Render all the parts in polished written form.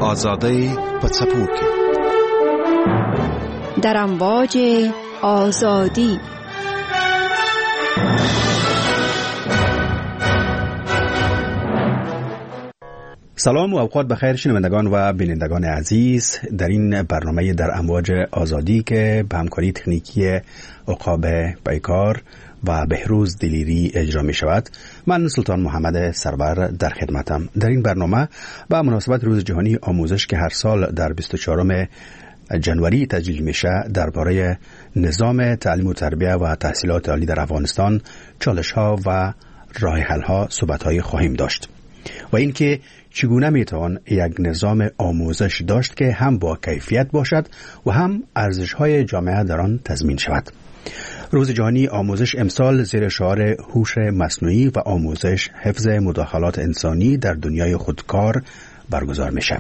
آزاده پڅپوک در امواج آزادی. سلام و اوقات بخیر شنوندگان و بینندگان عزیز، در این برنامه در امواج آزادی که به همکاری تکنیکی عقاب بیکار و بهروز دلیری اجرا می شود، من سلطان محمد سرور در خدمتم. در این برنامه با مناسبت روز جهانی آموزش که هر سال در 24 جنوری تجلیل میشه، درباره نظام تعلیم و تربیت و تحصیلات عالی در افغانستان، چالش ها و راه حل ها صحبت های خواهیم داشت و اینکه چگونه میتوان یک نظام آموزش داشت که هم با کیفیت باشد و هم ارزش های جامعه در آن تضمین شود. روز جهانی آموزش امسال زیر شعار هوش مصنوعی و آموزش حفظ مداخلات انسانی در دنیای خودکار برگزار میشه.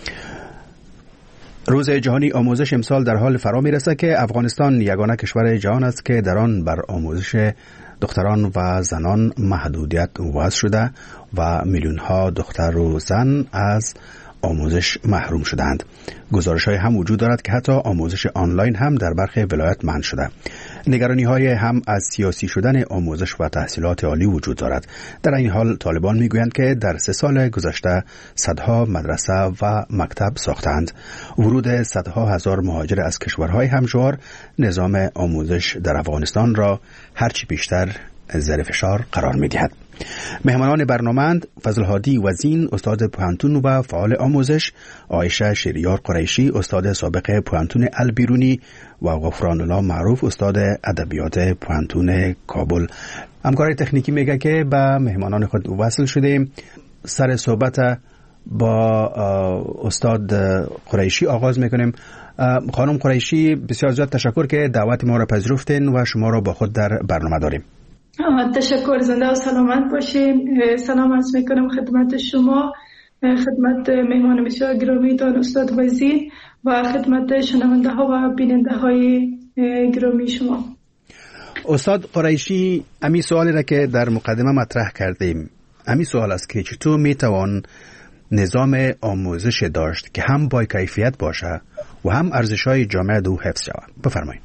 روز جهانی آموزش امسال در حال فرا میرسه که افغانستان یگانه کشور جهان است که در آن بر آموزش دختران و زنان محدودیت وضع شده و میلیون ها دختر و زن از آموزش محروم شدند. گزارش های هم وجود دارد که حتی آموزش آنلاین هم در برخی ولایت منع شده. نگرانی های هم از سیاسی شدن آموزش و تحصیلات عالی وجود دارد. در این حال طالبان میگویند که در 3 سال گذشته صدها مدرسه و مکتب ساختند. ورود صدها هزار مهاجر از کشورهای همجوار نظام آموزش در افغانستان را هرچی بیشتر زیر فشار قرار می‌دهد. مهمانان برنامه‌اند فضل هادی وزین، استاد پوهنتون و فعال آموزش، عایشه شهریار قریشی، استاد سابق پوهنتون البیرونی و غفران الله معروف، استاد ادبیات پوهنتون کابل. همکار تکنیکی میگه که به مهمانان خود وصل شدیم. سر صحبت با استاد قریشی آغاز میکنیم. خانم قریشی، بسیار زیاد تشکر که دعوت ما را پذیرفتین و شما را با خود در برنامه داریم. تشکر، زنده و سلامت باشین. سلام عرض میکنم خدمت شما، خدمت مهمان بسیار گرامی دان استاد وزین و خدمت شنونده ها و بیننده های گرامی شما. استاد قریشی، امی سوالی را که در مقدمه مطرح کردیم، امی سوال است که چطور میتوان نظام آموزش داشت که هم با کیفیت باشه و هم ارزش های جامعه دو حفظ شود؟ بفرمایید.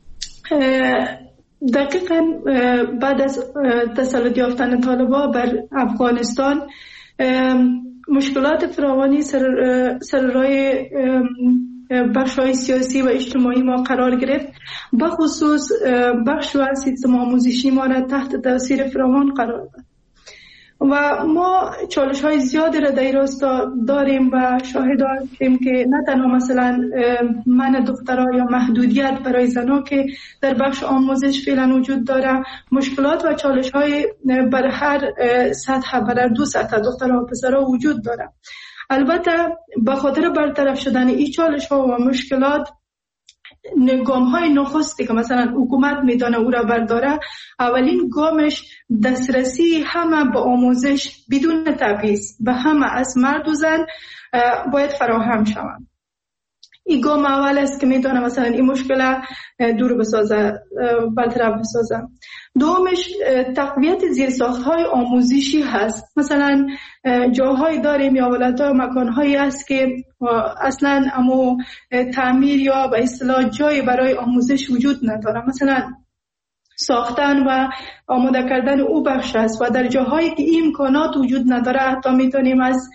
دقیقاً بعد از تسلط یافتن طالبان بر افغانستان مشکلات فراوانی سر راه بخش‌های سیاسی و اجتماعی ما قرار گرفت. بخصوص بخش و سیستم آموزشی ما را تحت تاثیر فراوان قرار داد و ما چالش‌های زیادی را در راستا داریم و شاهد هستیم که نه تنها مثلا منع دخترها یا محدودیت برای زنها که در بخش آموزش فعلا وجود داره، مشکلات و چالش‌های بر هر سطح، بر 2 سطح دخترها و پسرها وجود داره. البته به خاطر برطرف شدن این چالش‌ها و مشکلات، گام‌های نخستی که مثلا حکومت میدانه او را برداره، اولین گامش دسترسی همه به آموزش بدون تبعیض به همه از مرد و زن باید فراهم شود. این گام اول است که میتونه مثلا این مشکل دور بسازه، برطرف بسازه. دومش تقویت زیرساخت‌های آموزشی هست. مثلا جاهای داریم یا ولایت‌ها مکان‌هایی است که اصلاً اما تعمیر یا به اصطلاح جای برای آموزش وجود نداره. مثلا ساختن و آماده کردن او بخش است و در جاهایی که این امکانات وجود نداره حتی میتونیم از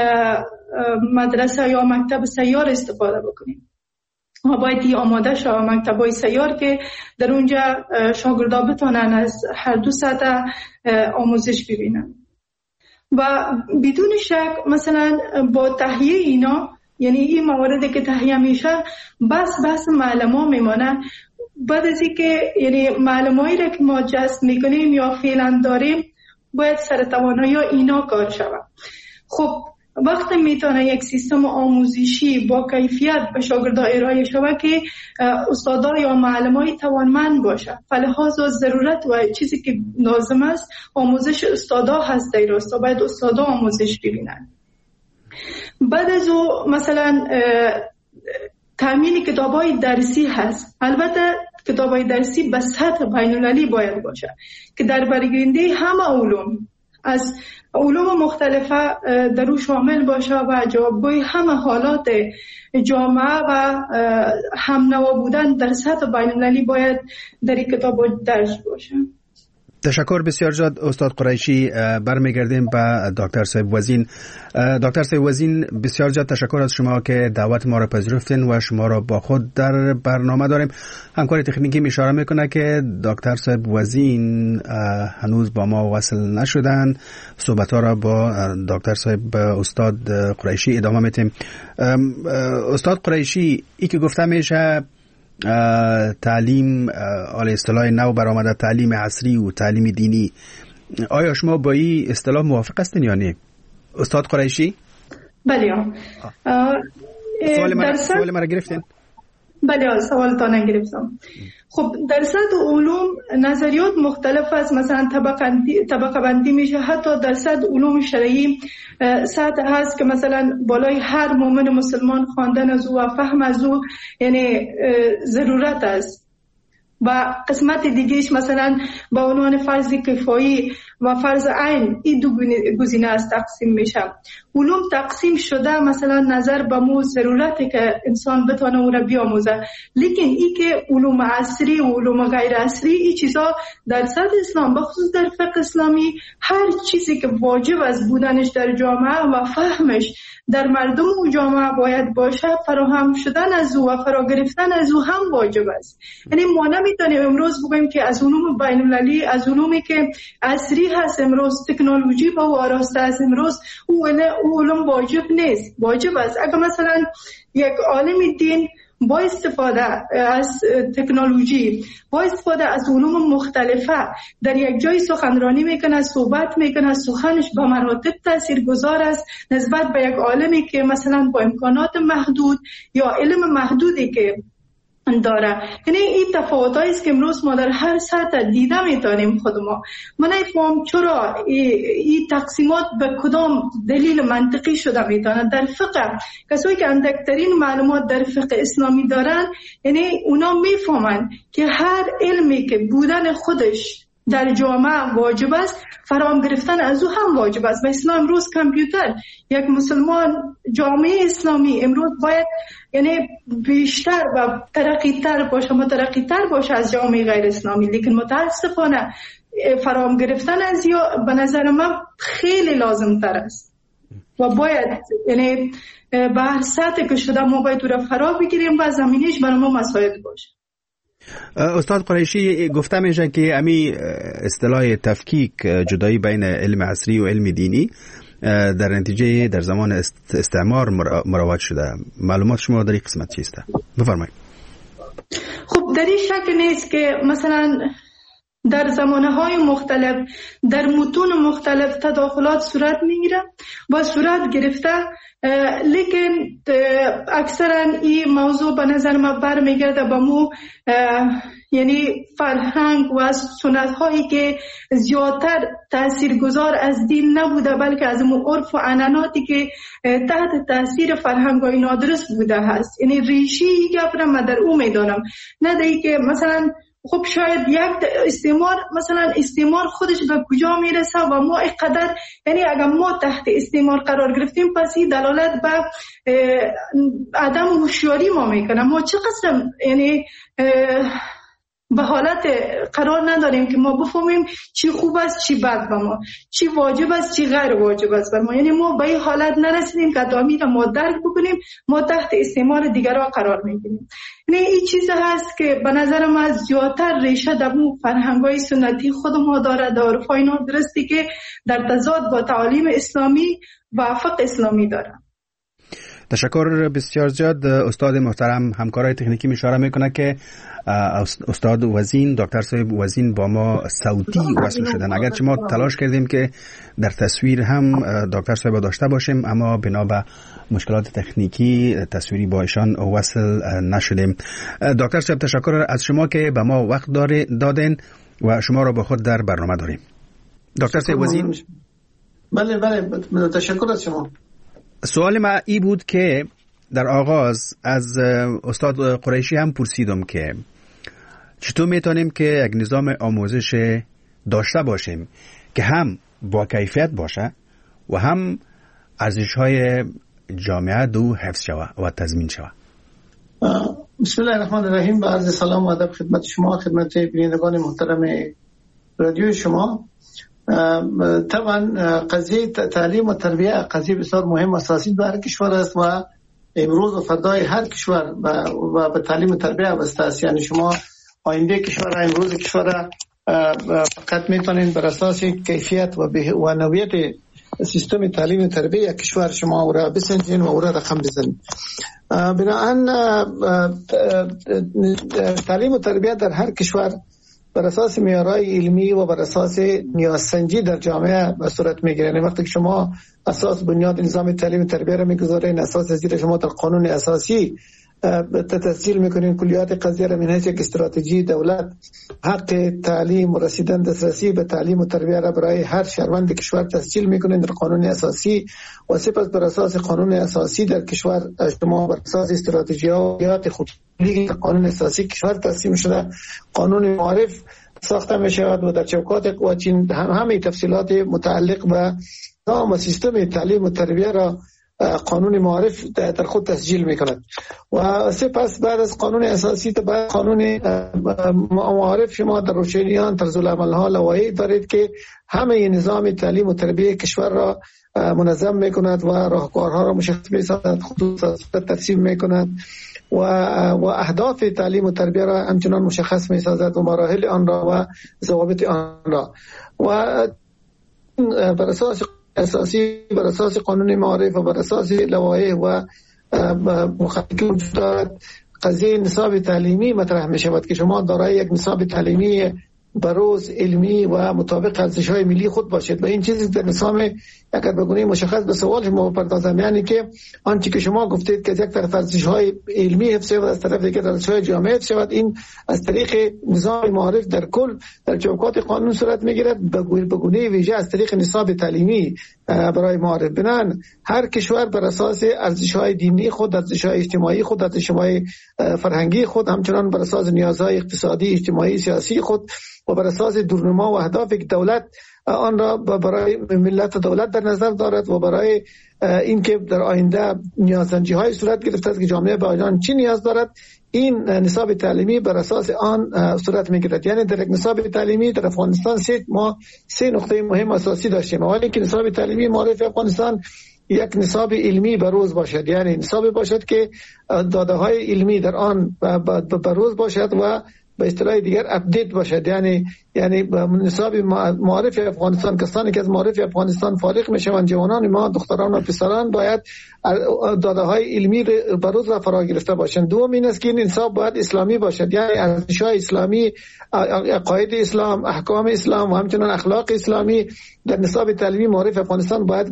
مدرسه یا مکتب سیار استفاده بکنیم. ما باید این آماده شود مکتب‌های سیار که در اونجا شاگردان بتونن از هر 2 سطح آموزش ببینن. و بدون شک مثلا با تهیه اینا، یعنی این مواردی که تهیه میشه، بس معلمان میمانن. بعد از اینکه یعنی معلومایی را که ما جذب میکنیم یا فعلا داریم، باید سر توانایی اینا کار شود. خب وقتی میتونه یک سیستم آموزشی با کیفیت به شاگردان ارائه شود که استادا یا معلمای توانمند باشه، فلحاظ و ضرورت و چیزی که لازم است آموزش استادا هست. در راستا باید استادا آموزش ببینن. بعد از او مثلا تامین کتابای درسی هست. البته کتابای درسی به سطح بین‌المللی باید باشه که در برگیرنده همه علوم از علوم مختلفه در او شامل باشه و جوابگوی همه حالات جامعه و هم نوا بودن در سطح بین‌المللی باید در این کتاب درج باشه. تشکر بسیار زیاد استاد قریشی. برمیگردیم به دکتر صاحب وزین. دکتر صاحب وزین، بسیار زیاد تشکر از شما که دعوت ما را پذیرفتین و شما را با خود در برنامه داریم. همکار تکنیکی اشاره میکنه که دکتر صاحب وزین هنوز با ما وصل نشدن. صحبت ها را با دکتر صاحب استاد قریشی ادامه میتیم. استاد قریشی، ای که گفته میشه تعلیم علی اصطلاح نو برآمده، تعلیم عصری و تعلیم دینی، آیا شما با این اصطلاح موافق هستین یا نه استاد قریشی؟ بله. سوال مرا گرفتین؟ بله، سوالتان گرفتم. خب در سطح علوم نظریات مختلف است، مثلا طبقه بندی میشه، حتی در سطح علوم شرعی سطح هست که مثلا بالای هر مؤمن مسلمان خواندن از او و فهم از او یعنی ضرورت است. و قسمت دیگهش مثلا با عنوان فرض کفایی و فرض عین، این دو گزینه از تقسیم میشه. علوم تقسیم شده مثلا نظر به مو ضرورتی که انسان بتونه اون را بیاموزه، لیکن ای که علوم عصری و علوم غیر عصری، این چیزا در سطح اسلام بخصوص در فقه اسلامی هر چیزی که واجب از بودنش در جامعه و فهمش در مردم و جامعه باید باشه، فراهم شدن از او و فرا گرفتن از او هم واجب است. یعنی ما نمیتونیم امروز بگیم که از علوم بین‌المللی، از علومی که عصری هست امروز، تکنولوژی با آراسته از امروز، او علوم واجب نیست. واجب است. اگر مثلا یک عالم دین با استفاده از تکنولوژی، با استفاده از علوم مختلفه در یک جای سخنرانی میکنه، صحبت میکنه، سخنش به مراتب تاثیرگذار است نسبت به یک عالمی که مثلا با امکانات محدود یا علم محدودی که داره. یعنی این تفاوتایی است که امروز ما در هر سطح دیده میتونیم خود ما. من نمیفهم چرا این تقسیمات به کدام دلیل منطقی شده میتونه. در فقه کسایی که اندکترین معلومات در فقه اسلامی دارن، یعنی اونا میفهمن که هر علمی که بودن خودش در جامعه واجب است، فراهم گرفتن از او هم واجب است. مثلا امروز کامپیوتر، یک مسلمان جامعه اسلامی امروز باید یعنی بیشتر و ترقی‌تر باشه از جامعه غیر اسلامی، لیکن متاسفانه فراهم گرفتن از یا به نظر من خیلی لازم تر است و باید یعنی به هر سطح که شده ما باید او را فرا بگیریم و زمینش برای ما مساعد باشه. استاد قریشی، گفته میشه که امی اصطلاح تفکیک، جدایی بین علم عصری و علم دینی در نتیجه در زمان استعمار مروج شده. معلومات شما در این قسمت چیست؟ بفرمایید. خب در این شک نیست که مثلا در زمانه‌های مختلف در متون مختلف تداخلات صورت میگیره و صورت گرفته، لیکن اکثرا این موضوع به نظر من برمیگرده به مو یعنی فرهنگ و سنت هایی که زیادتر تاثیرگذار از دین نبوده، بلکه از مو عرف و عنعناتی که تحت تاثیر فرهنگ های نادرست بوده هست. یعنی ریشی گپ من در او میدانم، نه دیگه که مثلا خب شاید یک استعمار خودش به کجا میرسه و ما اینقدر یعنی اگر ما تحت استعمار قرار گرفتیم، پس این دلالت به عدم هوشیاری ما میکنه. ما چه قسم یعنی به حالت قرار نداریم که ما بفهمیم چی خوب است چی بد به ما، چی واجب است چی غیر واجب است بر ما. یعنی ما به این حالت نرسیدیم که دامی را ما درک بکنیم، ما تحت استعمار دیگران قرار میگیریم. یعنی این چیز هست که به نظر من زیادتر ریشه در اون فرهنگ‌های سنتی خود ما داره، در عرفای نادرستی که در تضاد با تعالیم اسلامی و فقه اسلامی داره. تشکر بسیار زیاد. استاد محترم همکارای تکنیکی اشاره میکنه که استاد وزین، دکتر صاحب وزین با ما صوتی وصل شدن. اگرچه ما تلاش کردیم که در تصویر هم دکتر صاحب داشته باشیم، اما بنا به مشکلات تکنیکی تصویری با ایشان وصل نشدیم. دکتر صاحب تشکر از شما که به ما وقت دادین و شما را با خود در برنامه داریم. دکتر صاحب وزین. بله تشکر از شما. سوال ما ای بود که در آغاز از استاد قریشی هم پرسیدم که چطور میتونیم که یک نظام آموزش داشته باشیم که هم با کیفیت باشه و هم ارزش‌های جامعه دو حفظ شود و تضمین شود. بسم الله الرحمن الرحیم. با عرض سلام و ادب خدمت شما، خدمت بینندگان محترم رادیو شما. طبعا قضیه تعلیم و تربیه قضیه بسیار مهم و اساسی در کشور است و امروز و فردای هر کشور و به تعلیم و تربیه وابسته است. یعنی شما آینده کشور، امروز کشور فقط میتونین بر اساس کیفیت و نوعیت سیستم تعلیم و تربیه کشور شما او را بسنجین و او را رقم بزنید. بنابراین تعلیم و تربیت در هر کشور بر اساس معیارهای علمی و بر اساس نیازسنجی در جامعه به صورت میگیره. یعنی وقتی که شما اساس بنیاد نظام تعلیم و تربیه را میگذارین، اساس زیر شما در قانون اساسی تسجیل میکنین، کلیات قضیه را من حیث یک استراتژی دولت حق تعلیم و رسیدن دسترسی به تعلیم و تربیه را برای هر شهروند کشور تسجیل میکنین در قانون اساسی و سپس بر اساس قانون اساسی در کشور شما بر اساس استراتژیات خودی قانون اساسی کشور تصمیم شده قانون معارف ساخته می شود و در چوکات قوانین همه تفصیلات متعلق به نظام و سیستم تعلیم و تربیه را قانون معارف در خود تسجیل می کند و سپس بعد از قانون اساسی بعد قانون معارف شما در روشنیان طرز العمل ها لوایح دارید که همه نظام تعلیم و تربیه کشور را منظم می کند و راهکارها را مشخص می سازد، خصوصات ترسیم می کند و اهداف تعلیم و تربیه را همچنان مشخص می سازد و مراحل آن را و ضوابط آن را و بر اساس اساسی بر اساس قانون معارف و بر اساس لوایح و مخالفت وجود دارد. قضیه نصاب تعلیمی مطرح می شود که شما دارای یک نصاب تعلیمی بروز علمی و مطابق ارزش‌های ملی خود باشد و این چیزی در نظام اگر بگونیم مشخص به سوال شما بپردازم، یعنی که آنچه که شما گفتید که یک طرف ارزش‌های علمی حفظ شود از طرف دیگر ارزش‌های جامعه حفظ شود، این از طریق نظام معارف در کل در چوکات قانون صورت میگیرد به گونه ویژه از طریق نصاب تعلیمی برای معارف. بنان هر کشور بر اساس ارزش‌های دینی خود، ارزش‌های اجتماعی خود، ارزش‌های فرهنگی خود، همچنان بر اساس نیازهای اقتصادی، اجتماعی، سیاسی خود و بر اساس دورنما و اهداف دولت آن را برای ملت دولت در نظر دارد و برای اینکه در آینده نیازسنجی های صورت گرفته است که جامعه به آن چی نیاز دارد، این نصاب تعلیمی بر اساس آن صورت میگیرد. یعنی در یک نصاب تعلیمی در افغانستان ما سه نقطه مهم اساسی داشتیم. اولی که نصاب تعلیمی معارف افغانستان یک نصاب علمی بروز باشد، یعنی نصاب باشد که داده های علمی در آن بروز باشد و به اصطلاح دیگر اپدیت باشد. یعنی نصاب معارف افغانستان، کسانی که از معارف افغانستان فارغ میشوند، جوانان ما، دختران و پسران باید داده های علمی بروز و فرا گرفته باشند. دوم این است که این نصاب باید اسلامی باشد، یعنی ارزش‌های اسلامی، عقاید اسلام، احکام اسلام و همچنین اخلاق اسلامی در نصاب تعلیمی معارف افغانستان باید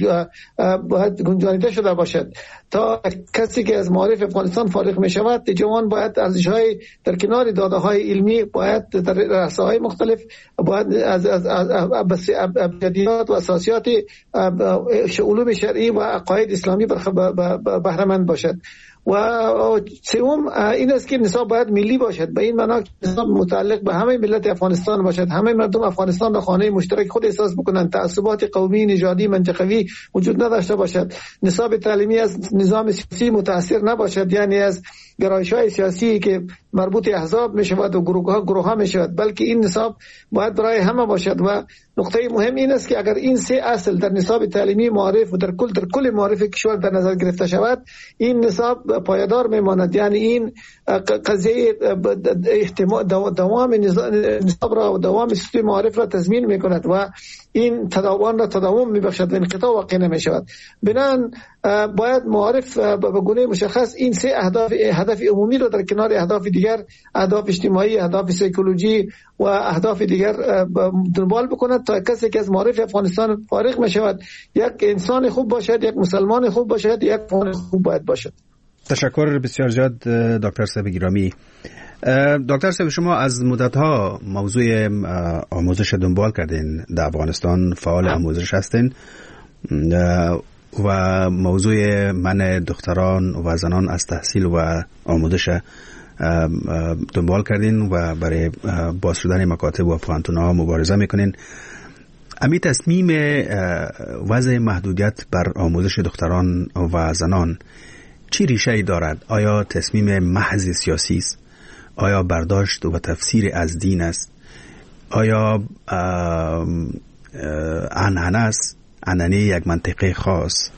گنجانیده شده باشد تا کسی که از معارف افغانستان فارغ می شود جوان باید ارزش‌های در کنار داده‌های علمی باید در رسانه‌های مختلف باید از ابجدیات و اساسیات علوم شرعی و عقاید اسلامی بهره مند باشد. و سوم این است که نصاب باید ملی باشد، به این معنا نصاب متعلق به همه ملت افغانستان باشد، همه مردم افغانستان را خانه مشترک خود احساس بکنند، تعصبات قومی، نژادی، منطقوی وجود نداشته باشد. نصاب تعلیمی از نظام سیاسی متاثر نباشد، یعنی از گرایش‌های سیاسی که مربوط احزاب میشود و گروه‌ها میشود، بلکه این نصاب باید برای همه باشد. و نقطه مهم این است که اگر این سه اصل در نصاب تعلیمی معارف و در کل معارف کشور در نظر گرفته شود، این نصاب پایدار میماند. یعنی این قضیه دوام نصاب را و دوام سیستم معارف را تضمین میکند و این تداوم میبخشد و انقطاع واقع نمیشود. بنان باید معارف به گونه مشخص این سه هدف عمومی را در کنار اهداف دیگر، اهداف اجتماعی، اهداف سیکولوژی و اهداف دیگر دنبال بکند تا کسی که از معارف افغانستان فارغ میشود یک انسان خوب باشد، یک مسلمان خوب باشد، یک افغان خوب باید باشد. تشکر بسیار زیاد دکتر صاحب گرامی. دکتر صاحب شما از مدت‌ها موضوع آموزش دنبال کردین، در افغانستان فعال آموزش هستین و موضوع منع دختران و زنان از تحصیل و آموزش دنبال کردین و برای باز شدن مکاتب و پوهنتون‌ها مبارزه میکنین. امی تصمیم وضع محدودیت بر آموزش دختران و زنان چی ریشه دارد؟ آیا تصمیم محض سیاسی است؟ آیا برداشت و تفسیر از دین است؟ آیا عنعنه است؟ عنعنه یک منطقه خاص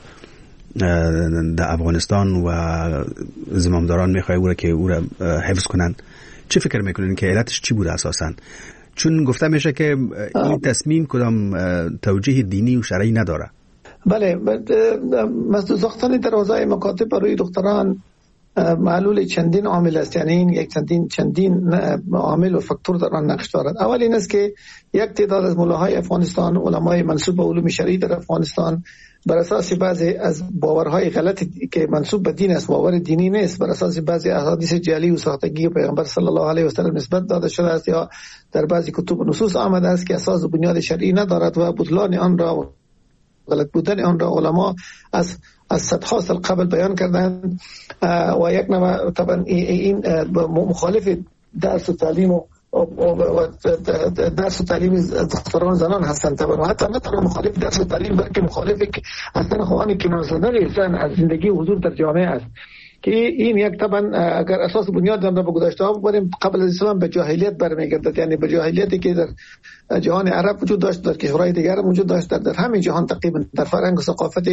در افغانستان و زمامداران میخواه که او را حفظ کنند؟ چه فکر میکنین که علتش چی بوده اساساً؟ چون گفته میشه که این تصمیم کدام توجیه دینی و شرعی نداره. بله، مسدود ساختن دروازه مکاتب برای دختران معلول چندین عامل است. یعنی این یک چندین عامل و فاکتور در آن نقش دارد. اول این است که یک تعداد از ملاهای افغانستان، علمای منسوب به علوم شرعی در افغانستان، بر اساس بعضی از باورهای غلطی که منسوب به دین است، باور دینی نیست، بر اساس بعضی احادیث جعلی و ساختگی پیغمبر صلی الله علیه و سلم نسبت داده شده است یا در بعضی کتب و نصوص آمده است که اساس بنیاد شرعی ندارد و بطلان آن را، غلط بودن آن را علما از صدها سال قبل بیان کردند و یک نوع طبعا این مخالف درس و تعلیم و درس و تعلیم دختران زنان هستند. طبعا و حتی نه تنها مخالف درس و تعلیم بلکه مخالف هستن خواهان کنار زدن زن از زندگی و حضور در جامعه است که این یک طبعا اگر اساس بنیاد آن را به گذشته ها ببریم قبل از اسلام به جاهلیت برمیگردد. یعنی به جاهلیتی که در جهان عرب وجود داشت، در کشورهای دیگر وجود داشت، در همه جهان تقریبا در فرهنگ و ثقافت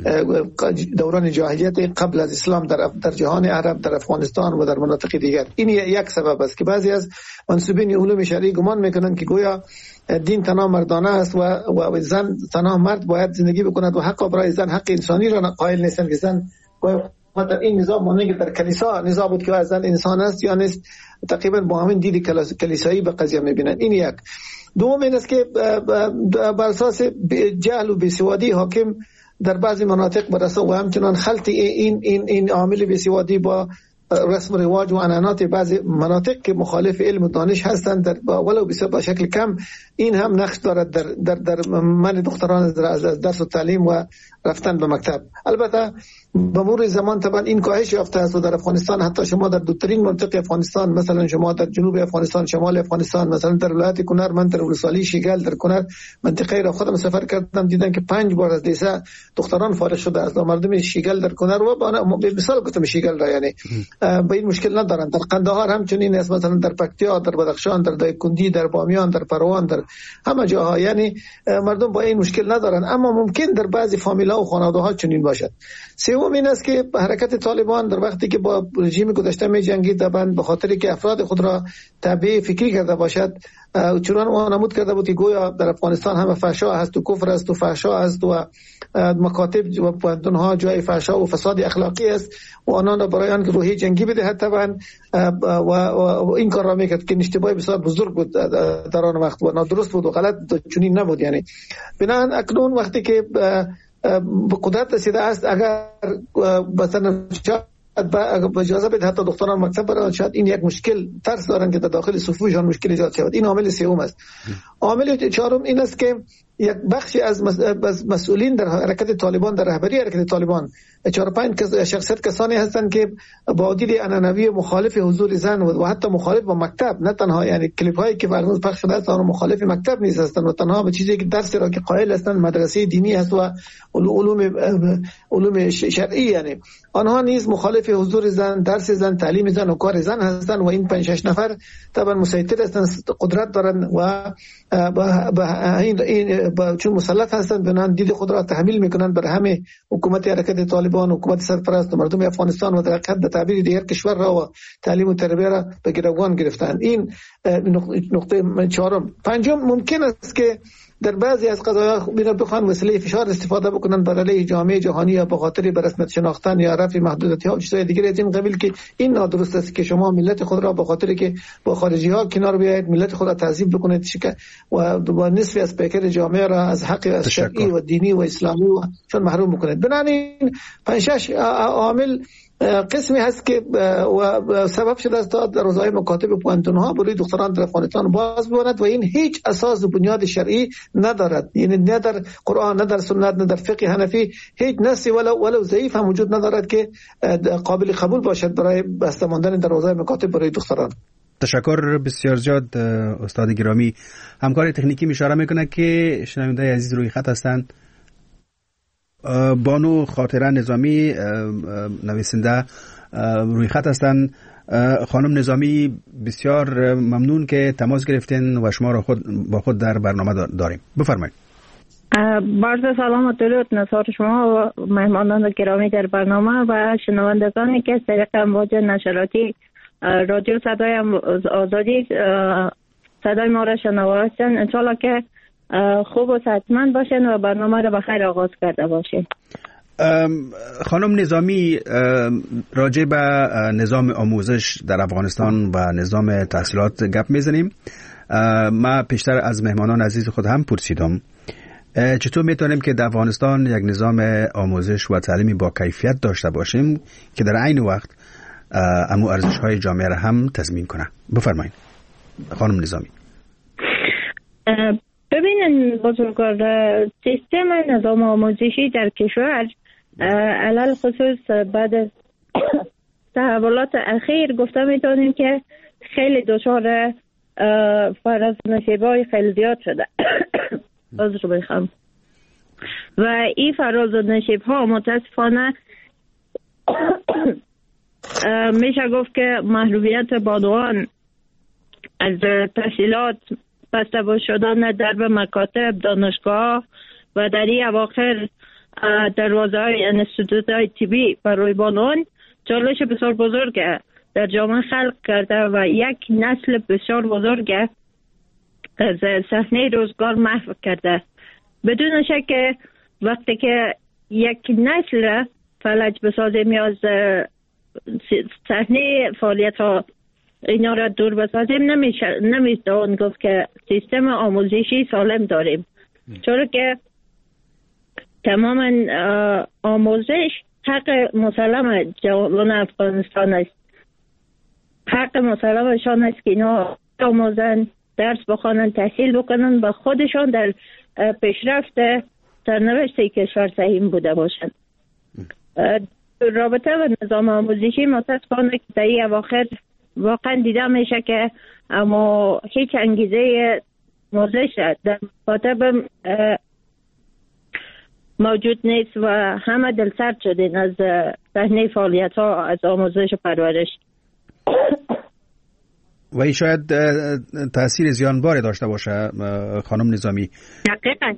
دوران جاهلیت قبل از اسلام در جهان عرب، در افغانستان و در مناطق دیگر. این یک سبب است که بعضی از منسوبین علوم شرعی گمان میکنند که گویا دین تنها مردانه است و زن تنها مرد باید زندگی بکند و حق برای زن، حق انسانی را قائل نیستند که زن در این نظام مانند که در کلیسا نظام بود که زن انسان است یا نیست، تقریبا با همین دید کلیسایی به قضیه میبینند. این یک. دوم این است که بر اساس جهل و بیسوادی حاکم در بعضی مناطق برسه و همچنان خلط این عامل بیسوادی با رسم و رواج و عنعنات بعضی مناطق که مخالف علم و دانش هستند ولو به شکل کم، این هم نقش دارد در منع دختران از درس و تعلیم و رفتن به مکتب. البته به مرور زمان طبعا این کاهش یافته است و در افغانستان حتی شما در دوترین منطقه افغانستان، مثلا شما در جنوب افغانستان، شمال افغانستان، مثلا در ولایت کنر، من در ولسوالی شیگل در کنر منطقه را خودم سفر کردم، دیدم که 5 بار از لیسه دختران فارغ شده است. مردم شیگل در کنر و به مثال گفتم شیگل را، یعنی به این مشکل ندارند. در قندهار همچنین است، مثلا در پکتیا، در بدخشان، در دایکنډي، در بامیان، در پروان، در همه جاها، یعنی مردم با این مشکل ندارند. اما ممکن در بعضی فامیل‌ها و خانواده‌ها چنین باشد. سوم این است که حرکت طالبان در وقتی که با رژیم گذشته می جنگید، به خاطر که افراد خود را تابع فکری کرده باشد، چنان وانمود کرده بود که گویا در افغانستان همه فحشا است و کفر است و فحشا است و مکاتب و پوهنتون‌ها جای فحشا و فساد اخلاقی است و آنان را برای آنکه روحیه جنگی بدهد طبعا و این کار را میکرد که اشتباه بسیار بزرگ بود در آن وقت و نادرست بود و غلط چنین نبود. یعنی بنابراین اکنون وقتی که به قدرت رسیده است، اگر مثلا با اجازه بده حتی دختران مکتب برن، شاید این یک مشکل ترس دارن که در داخل صفوفشان مشکل ایجاد شود. این عامل سوم است. عامل چهارم این است که یک بخشی از مسئولین در حرکت طالبان، در رهبری حرکت طالبان، 4-5 شخصیت کسانی هستند که با دید عنعنوی مخالف حضور زن و حتی مخالف با مکتب، نه تنها یعنی کلیپ هایی که فرض پخش شده است آن مخالف مکتب نیست هستند و تنها به چیزی که درس را که قائل هستند مدرسه دینی است و علوم شرعی، یعنی آنها نیز مخالف حضور زن، درس زن، تعلیم زن و کار زن هستند و این 5-6 نفر طبعا مسیطر هستند، قدرت دارند و چون مسلط هستند بنان دید خود را تحمیل میکنند بر همه حکومت حرکت طالبان، حکومت سرپرست و مردم افغانستان و در حد تعبیر دیگر کشور را و تعلیم و تربیت را به گروگان گرفتند. این نقطه چهارم. پنجم ممکن است که در بعضی از قضایا بخوان وسیله فشار استفاده بکنن بر علیه جامعه جهانی یا به خاطر به رسمیت شناختن یا رفع محدودیت‌ها و چیزهای دیگر از این قبیل که این نادرست است که شما ملت خود را به خاطر که با خارجی ها کنار بیایید، ملت خود را تعذیب بکنید و با نصفی از پیکر جامعه را از حق شرعی و دینی و اسلامی و چون محروم بکنید. بنابراین 5-6 عامل قسمی هست که و سبب شده است تا در روزهای مکاتب پوهنتون‌ها برای دختران در افغانستان باز بماند و این هیچ اساس و بنیاد شرعی ندارد. یعنی نه در قرآن، نه در سنت، نه در فقه حنفی هیچ نصی ولو ضعیف هم وجود ندارد که قابل قبول باشد برای بسته ماندن در روزهای مکاتب برای دختران. تشکر بسیار زیاد استاد گرامی. همکار تکنیکی اشاره میکنه که شنونده عزیز روی خط هستند. بانو خاطره نظامی نویسنده روی خط هستند. خانم نظامی بسیار ممنون که تماس گرفتین و شما را با خود در برنامه داریم. بفرمایید. عرض سلام و درود نثار شما و مهمانان گرامی در برنامه و شنوندگانی که از طریق امواج نشراتی رادیو صدای آزادی صدای ما را شنوا هستند. انشالله که خوب و صحتمند باشین و برنامه را بخیر آغاز کرده باشین. خانم نظامی، راجع به نظام آموزش در افغانستان و نظام تحصیلات گپ میزنیم. ما پیشتر از مهمانان عزیز خود هم پرسیدم چطور میتونیم که در افغانستان یک نظام آموزش و تعلیمی با کیفیت داشته باشیم که در عین وقت امو ارزش‌های جامعه را هم تضمین کنه. بفرمایید خانم نظامی. ببینن بزرگوار، سیستم نظام آموزشی در کشور علل خصوص بعد از تحولات اخیر گفته میتونیم که خیلی دچار فراز نشیب‌های خیلی زیاد شده. عذر بخوام. و این فراز و نشیب‌ها متاسفانه میشه گفت که محرومیت بانوان از تحصیلات، بسته شدن درب مکاتب، دانشگاه و در این اواخر دروازه های انستیتوت های طبی برای بانوان چالش بسیار بزرگ در جامعه خلق کرده و یک نسل بسیار بزرگ از صحنه روزگار محو کرده. بدون شک وقتی که یک نسل فلج بسازیم یا از صحنه فعالیت ها اینا را دور بسازیم، نمیتوان گفت که سیستم آموزشی سالم داریم، چون که تمام آموزش حق مسلم جوانان افغانستان است. حق مسلمشان است که اینا آموزن، درس بخوانن، تحصیل بکنن و خودشان در پیشرفت سرنوشت کشور سهیم بوده باشند. رابطه و نظام آموزشی متاسفانه که در این اواخر واقعا دیده میشه که اما هیچ انگیزه آموزش در مکاتب موجود نیست و همه دلسرد شدین از صحنه فعالیت ها از آموزش و پرورش. و این شاید تأثیر زیانباری داشته باشه خانم نظامی. دقیقاً.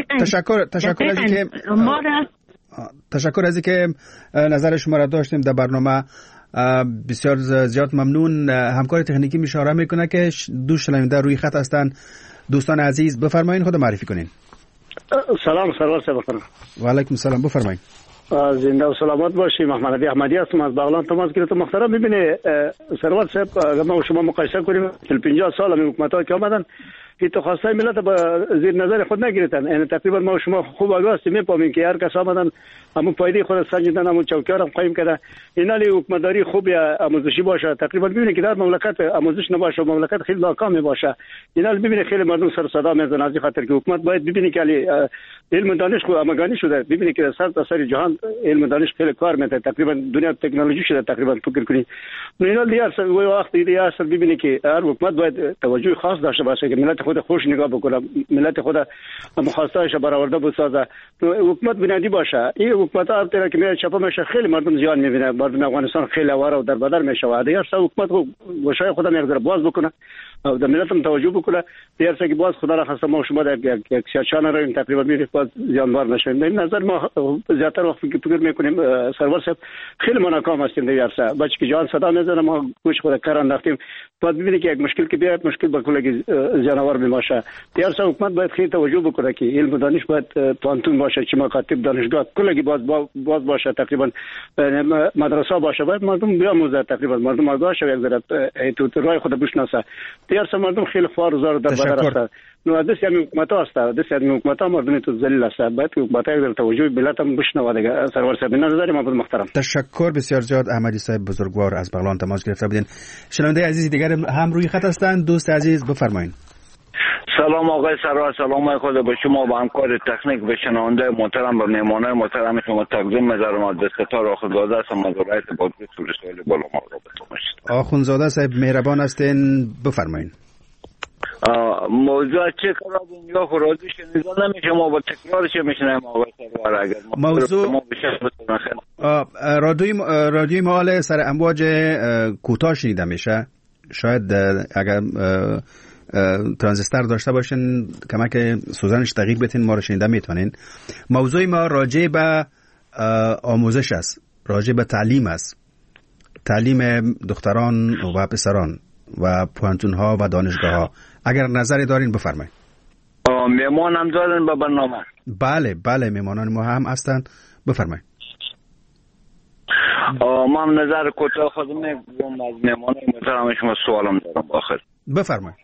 تشکر از اینکه نظر شما را داشتیم در برنامه. بسیار زیاد ممنون. همکار تکنیکی اشاره میکنه که دو شنونده روی خط هستند. دوستان عزیز بفرمایید خود معرفی کنین. سلام سرور صاحب. و علیکم السلام. بفرمایید. زنده و سلامت باشی. محمد علی احمدی هستم از بغلان تماس گرفتم. محترم ببینید سرور صاحب، اگر ما شما مقایسه کنیم 50 سال همین حکومت‌ها که آمدن هیچ خواستای ملت با زیر نظر خود نگرفتن. یعنی تقریبا ما شما خوب آگاه هستیم، می‌فهمیم که هر کس آمدن همون پایده خود سنجیدن، همون چوکیار هم قایم کرده. اینالی حکومتداری خوب یا آموزشی باشه. تقریبا ببینید که در مملکت آموزش نباشه، مملکت خیلی ناکام باشه. اینالی ببینید خیلی مردم سر صدا میزنن از خاطر که حکومت باید ببینید که علم و دانش خود آماگانی شده. ببینید که سر جهان علم و دانش خیلی کار میکنه. تقریبا دنیا تکنولوژی شده. تقریبا فکر کنید اینالی دیار وقت دیار ببینید که هر حکومت باید توجه خاص داشته باشه که ملت خود خوش نگاه بکنه، ملت خود مخواستایش برآورده بسازه. حکومت بنیادی باشه. این حکومت ها البته که میاد چپا میشه خیلی مردم زیان میبینه. مردم افغانستان خیلی آواره و در بدر میشه. و دیگر حکومت گوشای خودم یک ذره باز بکنه و در ملت هم توجه بکنه. دیگر که باز خدا را خواستم ما شما در یک سیاچان را این تقریبا میریم باز زیانبار نشیم. در این نظر ما زیاتر وقت فکر میکنیم سرور صاحب خیلی ناکام هستیم. دیگر بچه که جان صدا میزنه ما گوش خود کاران رفتیم. بعد ببینید که یک مشکل که بیاد مشکل با کلی زیانوار میشه. دیگر حکومت باید خیلی توجه بکنه که علم و دانش باید پانتون باشه، چه مکاتب دانشگاه کلی باز باشه. تقریبا مدرسه باشه، باید مردم بیاموزه. تقریبا مردم آگاه شه، یک ذره تو راه خود بشناسه. دیگر مردم خیلی خوار در بدر است. نو دست همین حکومت است. دست همین حکومت مردم تو ذلیل است. باید حکومت در توجه ملت هم بشنوه. دیگه سرور صاحب نظر ما محترم. تشکر بسیار زیاد. احمدی صاحب بزرگوار از بغلان تماس گرفته بودین. شنونده عزیز دیگر هم روی خط هستند. دوست عزیز بفرمایید. سلام آقای سرور، سلام خود به شما و همکار تکنیک به شنونده محترم و مهمانان محترم شما تقدیم می‌ذارم. از دستار آخوندزاده هستم از ولایت بادغیس ولسوالی بالامرغ. آخوندزاده صاحب مهربان هستین، بفرمایید. موضوع چه کار اینجا خرازی شنیده نمیشه، ما با تکرارش میشنیم آقای سرور. اگر موضوع رادیوی مال سر امواج کوتاه شنیده میشه، شاید اگر ترانزیستر داشته باشین کمک سوزنش دقیق بتین ما رو شنیده میتونین. موضوع ما راجع به آموزش است، راجع به تعلیم است، تعلیم دختران و پسران و پوهنتون ها و دانشگاه ها. اگر نظری دارین بفرمایید. میمان هم دارین به برنامه؟ بله میمانان ما هم هستن، بفرمایید. من نظر کوتاه خودم میگم از میمانان محترم شما سوالم دارم آخر. بفرمایید.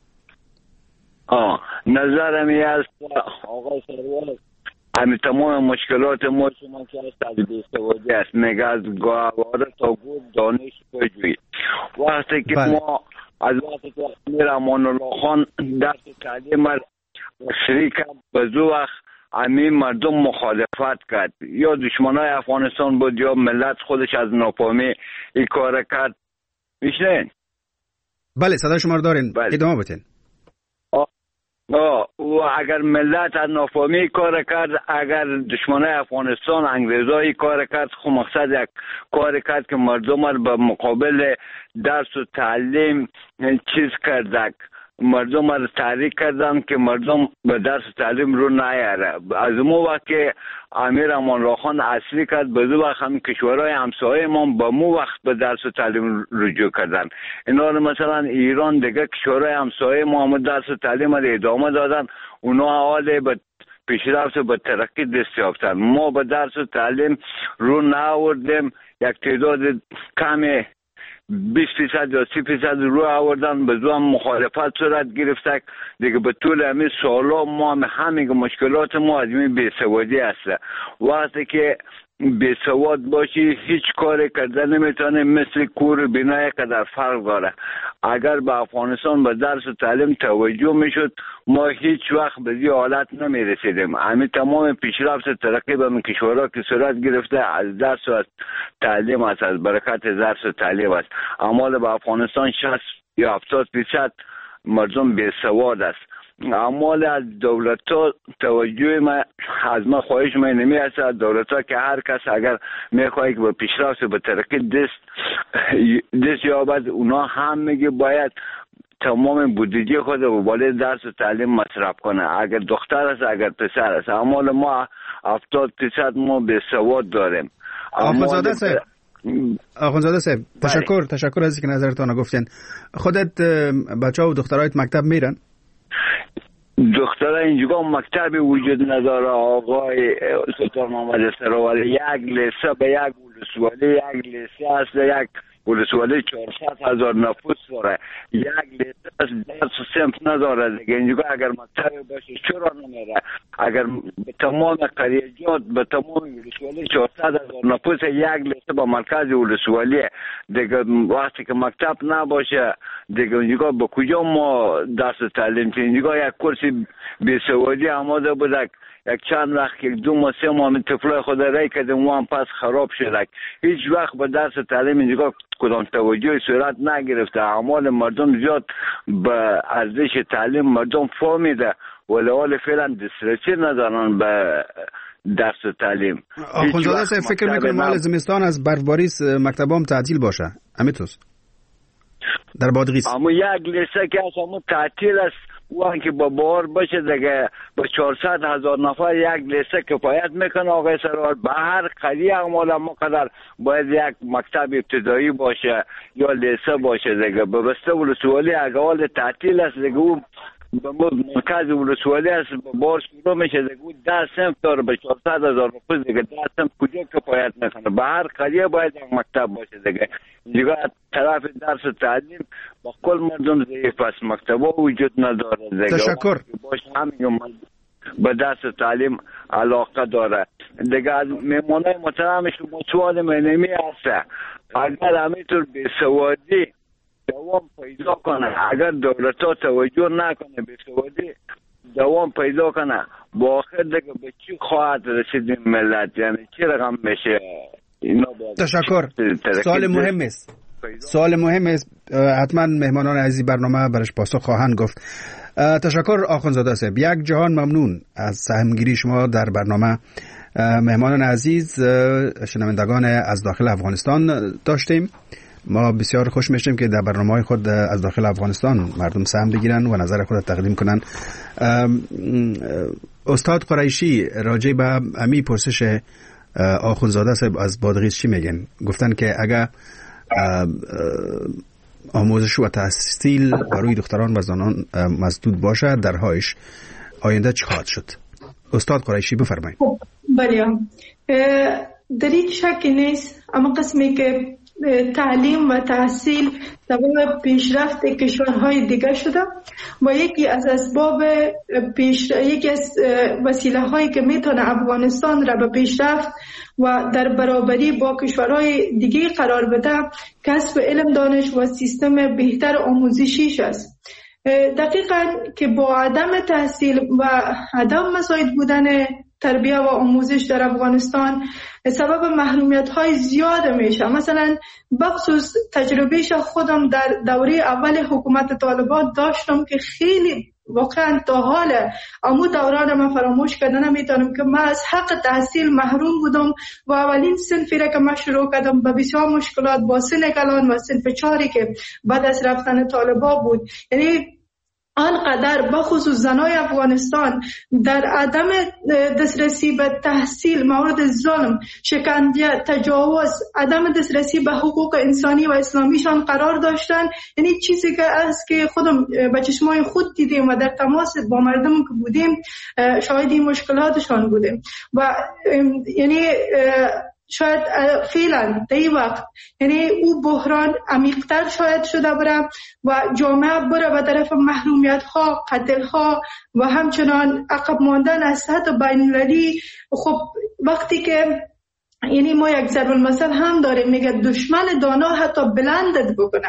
نظرم این است آقای سرور، همین تمام مشکلات ما شما که هست از بی‌سوادی است، میگه از گاهواره تا گود دانش پژوهی. وقتی که ما از وقتی که امیر امان الله خان درس تعلیم شروع کرد، به زو وقت همین مردم مخالفت کرد، یا دشمنای افغانستان بود یا ملت خودش از ناکامی این کار کرد. میشنین؟ بله صدای شما رو دارین، ادامه بدین. و اگر ملت از نافهمی کار کرد، اگر دشمنای افغانستان انگریزایی کار کرد، خب مقصد یک کار کرد که مردم رو به مقابل درس و تعلیم چیز کردک، مردم رو تحریک کردن که مردم به درس و تعلیم رو نیاره. از اون وقت که امیر امان الله خان اصلی کرد، به دو وقت هم کشورهای همسایه ما به مو وقت به درس و تعلیم رجوع کردن. اینا رو مثلا ایران دیگه کشورهای همسایه ما هم درس و تعلیم رو ادامه دادن، اونا حال به پیشرفت و به ترقی دست یافتن. ما به درس و تعلیم رو نآوردیم، یک تعداد کمی 20% یا 30% رو آوردن، به زوام مخالفت صورت گرفته دیگه. به طول همین سالا ما همین مشکلات ما از این بی‌سوادی است. وقتی که بی‌سواد باشی هیچ کاری کردن نمیتونه، مثل کور بینای قدر فرق داره. اگر به افغانستان به درس و تعلیم توجه میشد، ما هیچ وقت به این حالت نمیرسیدیم. همین تمام پیشرفت ترقی به کشورها که صورت گرفته از درس و از تعلیم است، از برکت درس و تعلیم است. اما به افغانستان 60 یا 70% مردم بی‌سواد است. اعمال از دولت ها توجه ما از ما خواهش ما نمی است از دولت ها که هر کس اگر میخواهی که به پیشرفت و به ترقی دست یابد، اونا هم میگه باید تمام بودجه خود رو بالای درس و تعلیم مصرف کنه، اگر دختر است اگر پسر است. اعمال ما 70% ما به سواد داریم. آخوندزاده صاحب تشکر از اینکه نظرتون رو گفتین. خودت بچه‌ها و دخترایت مکتب میرن؟ دخترها اینجا مکتبی وجود نداره آقای سلطان محمد سروری. یک لیسه به یک ولسوالی، یک لیسه است یک ولسوالی 400,000 نفوس داره، یک لیسه است درس و صنف نداره دیگه. اینجا اگر مکتبی باشه چرا نمیره؟ اگر به تمام قریجات به تمام ولسوالی 400,000 نفوس یک لیسه به مرکز ولسوالی دیگه، وقتی که مکتب نباشه دیگه اینجا به کجا ما درس و تعلیم؟ اینجا یک کرسی بی‌سوادی آماده بوده، یک چند وقت یک 2 ماه 3 ماه طفلای خود رای کردیم و هم پس خراب شده. هیچ وقت به درس تعلیم اینجا کدام توجه صورت نگرفته. اعمال مردم زیاد به ارزش تعلیم مردم فهمیده، ولی حال فعلا دسترسی ندارن به درس و تعلیم. آخوندزاده صاحب فکر میکنم مال زمستان از برفباری مکتبام تعطیل باشه امیتوس در بادغیس؟ اما یک لیسه که اما تعطیل است، وان که با بار باشه دیگه با 400,000 نفر یک لیسه کفایت میکنه آقای سرور. به هر قریه اعمال ما قدر باید یک مکتب ابتدایی باشه یا لیسه باشه دیگه. به بسته ولسوالی اگه تعطیل است دیگه، او به مرکز ولسوالی است بار شروع میشه دیگه، او 10 صنف داره به 400,000 نفر دیگه، 10 صنف کجا کفایت میکنه؟ به هر قریه باید یک مکتب باشه دیگه. اینجا طرف درس و تعلیم با کل مردم ضعیف است، مکتبا وجود نداره دیگه. تشکر. همین به درس و تعلیم علاقه داره دیگه. از مهمانای محترم شما سوال منمی هست، اگر همینطور بی‌سوادی دوام پیدا کنه، اگر دولت ها توجه نکنه بی‌سوادی دوام پیدا کنه با آخر دیگه به چی خواهد رسید این ملت، یعنی چی رقم میشه اینا. تشکر. سوال مهم است حتما مهمانان عزیز برنامه برش پاسخ خواهند گفت. تشکر آخوندزاده صاحب، یک جهان ممنون از سهمگیری شما در برنامه. مهمانان عزیز شنوندگان از داخل افغانستان داشتیم. ما بسیار خوش میشیم که در برنامه‌های خود از داخل افغانستان مردم سهم بگیرن و نظر خود تقدیم کنن. استاد قریشی راجع به امی پرسش آخوندزاده صاحب از بادغیس چی میگن؟ گفتن که اگر آموزش و تحصیل برای دختران و زنان مسدود باشه درهایش آینده چی خواهد شد؟ استاد قریشی بفرمایید. بله، در این شک نیست، اما قسمی که تعلیم و تحصیل سبب پیشرفت کشورهای دیگه شده و یکی از اسباب یکی از وسیله هایی که میتونه افغانستان را به پیشرفت و در برابری با کشورهای دیگه قرار بده کسب علم، دانش و سیستم بهتر آموزشیش است. دقیقاً که با عدم تحصیل و عدم مساعد بودن تربیه و آموزش در افغانستان سبب محرومیت های زیاد میشه. مثلا بخصوص تجربهش خودم در دوره اول حکومت طالبان داشتم که خیلی واقعا تا حال امو دوران من فراموش کردن نمیتونم که من از حق تحصیل محروم بودم و اولین صنفی را که من شروع کردم با بسیار مشکلات با سن کلان و صنف 4 که بعد از رفتن طالبان بود. یعنی آنقدر بخصوص زنای افغانستان در عدم دسترسی به تحصیل مورد ظلم، شکنجه، تجاوز، عدم دسترسی به حقوق انسانی و اسلامیشان قرار داشتن. یعنی چیزی که است که خودم به چشمای خود دیدیم و در تماس با مردم که بودیم شاهد این مشکلاتشان بودیم و یعنی شاید فعلا در این وقت یعنی او بحران عمیق‌تر شاید شده بره و جامعه بره به طرف محرومیت ها، قتل ها و همچنان عقب ماندن از سطح بین‌المللی. خب وقتی که یعنی ما یک ضرب المثل هم داریم میگه دشمن دانا حتی بلندت بکنه،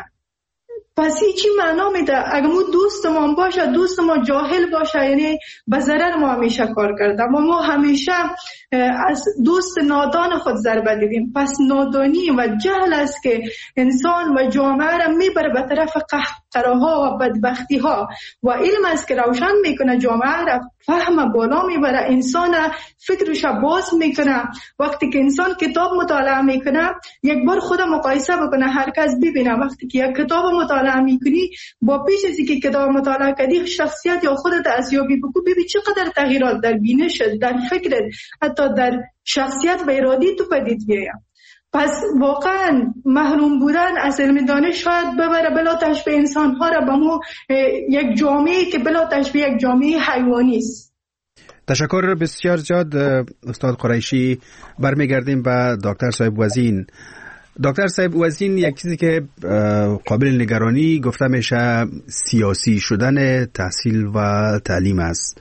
پس این چی معنا میده؟ اگر ما دوست ما باشه، دوست ما جاهل باشه، یعنی به ضرر ما همیشه کار کرده و ما همیشه از دوست نادان خود ضربه دیدیم. پس نادانی و جهل است که انسان و جامعه را میبره به طرف قهقراها و بدبختی ها و علم است که روشن میکنه جامعه را، فهم بالا میبره، انسان فکرش باز میکنه. وقتی که انسان کتاب مطالعه میکنه یک بار خود مقایسه بکنه، هر کس ببینه وقتی که یک کتاب مطالعه میکنی با پیش از اینکه کتاب مطالعه کردی شخصیت یا خودت ارزیابی بکن، ببین چقدر تغییرات در بینشت، در فکرت، حتی در شخصیت و ارادی تو پدید بیاید. پس واقعا محروم بودن از علم دانش شاید ببره بلا تشبیه انسانها را به ما یک جامعه که بلا تشبیه یک جامعه حیوانی است. تشکر بسیار زیاد استاد قریشی. برمیگردیم به دکتر صاحب وزین. دکتر صاحب وزین، یک چیزی که قابل نگرانی گفته میشه سیاسی شدن تحصیل و تعلیم است.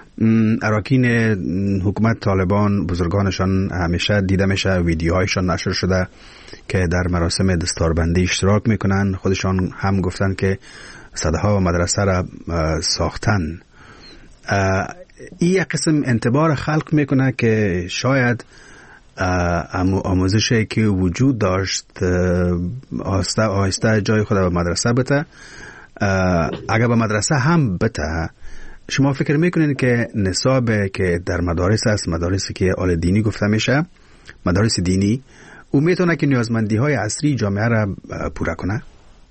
اراکین حکومت طالبان بزرگانشان همیشه دیده میشه ویدیوهایشان نشر شده که در مراسم دستاربندی اشتراک میکنن. خودشان هم گفتن که صدها و مدرسه را ساختن. این یک قسم انتباه خلق میکنه که شاید آموزشی که وجود داشت آهسته آهسته جای خود به مدرسه بته. اگر به مدرسه هم بته، شما فکر میکنین که نصابی که در مدارس است، مدارسی که آل دینی گفته میشه، مدارس دینی، او میتونه که نیازمندی های عصری جامعه را پورا کنه؟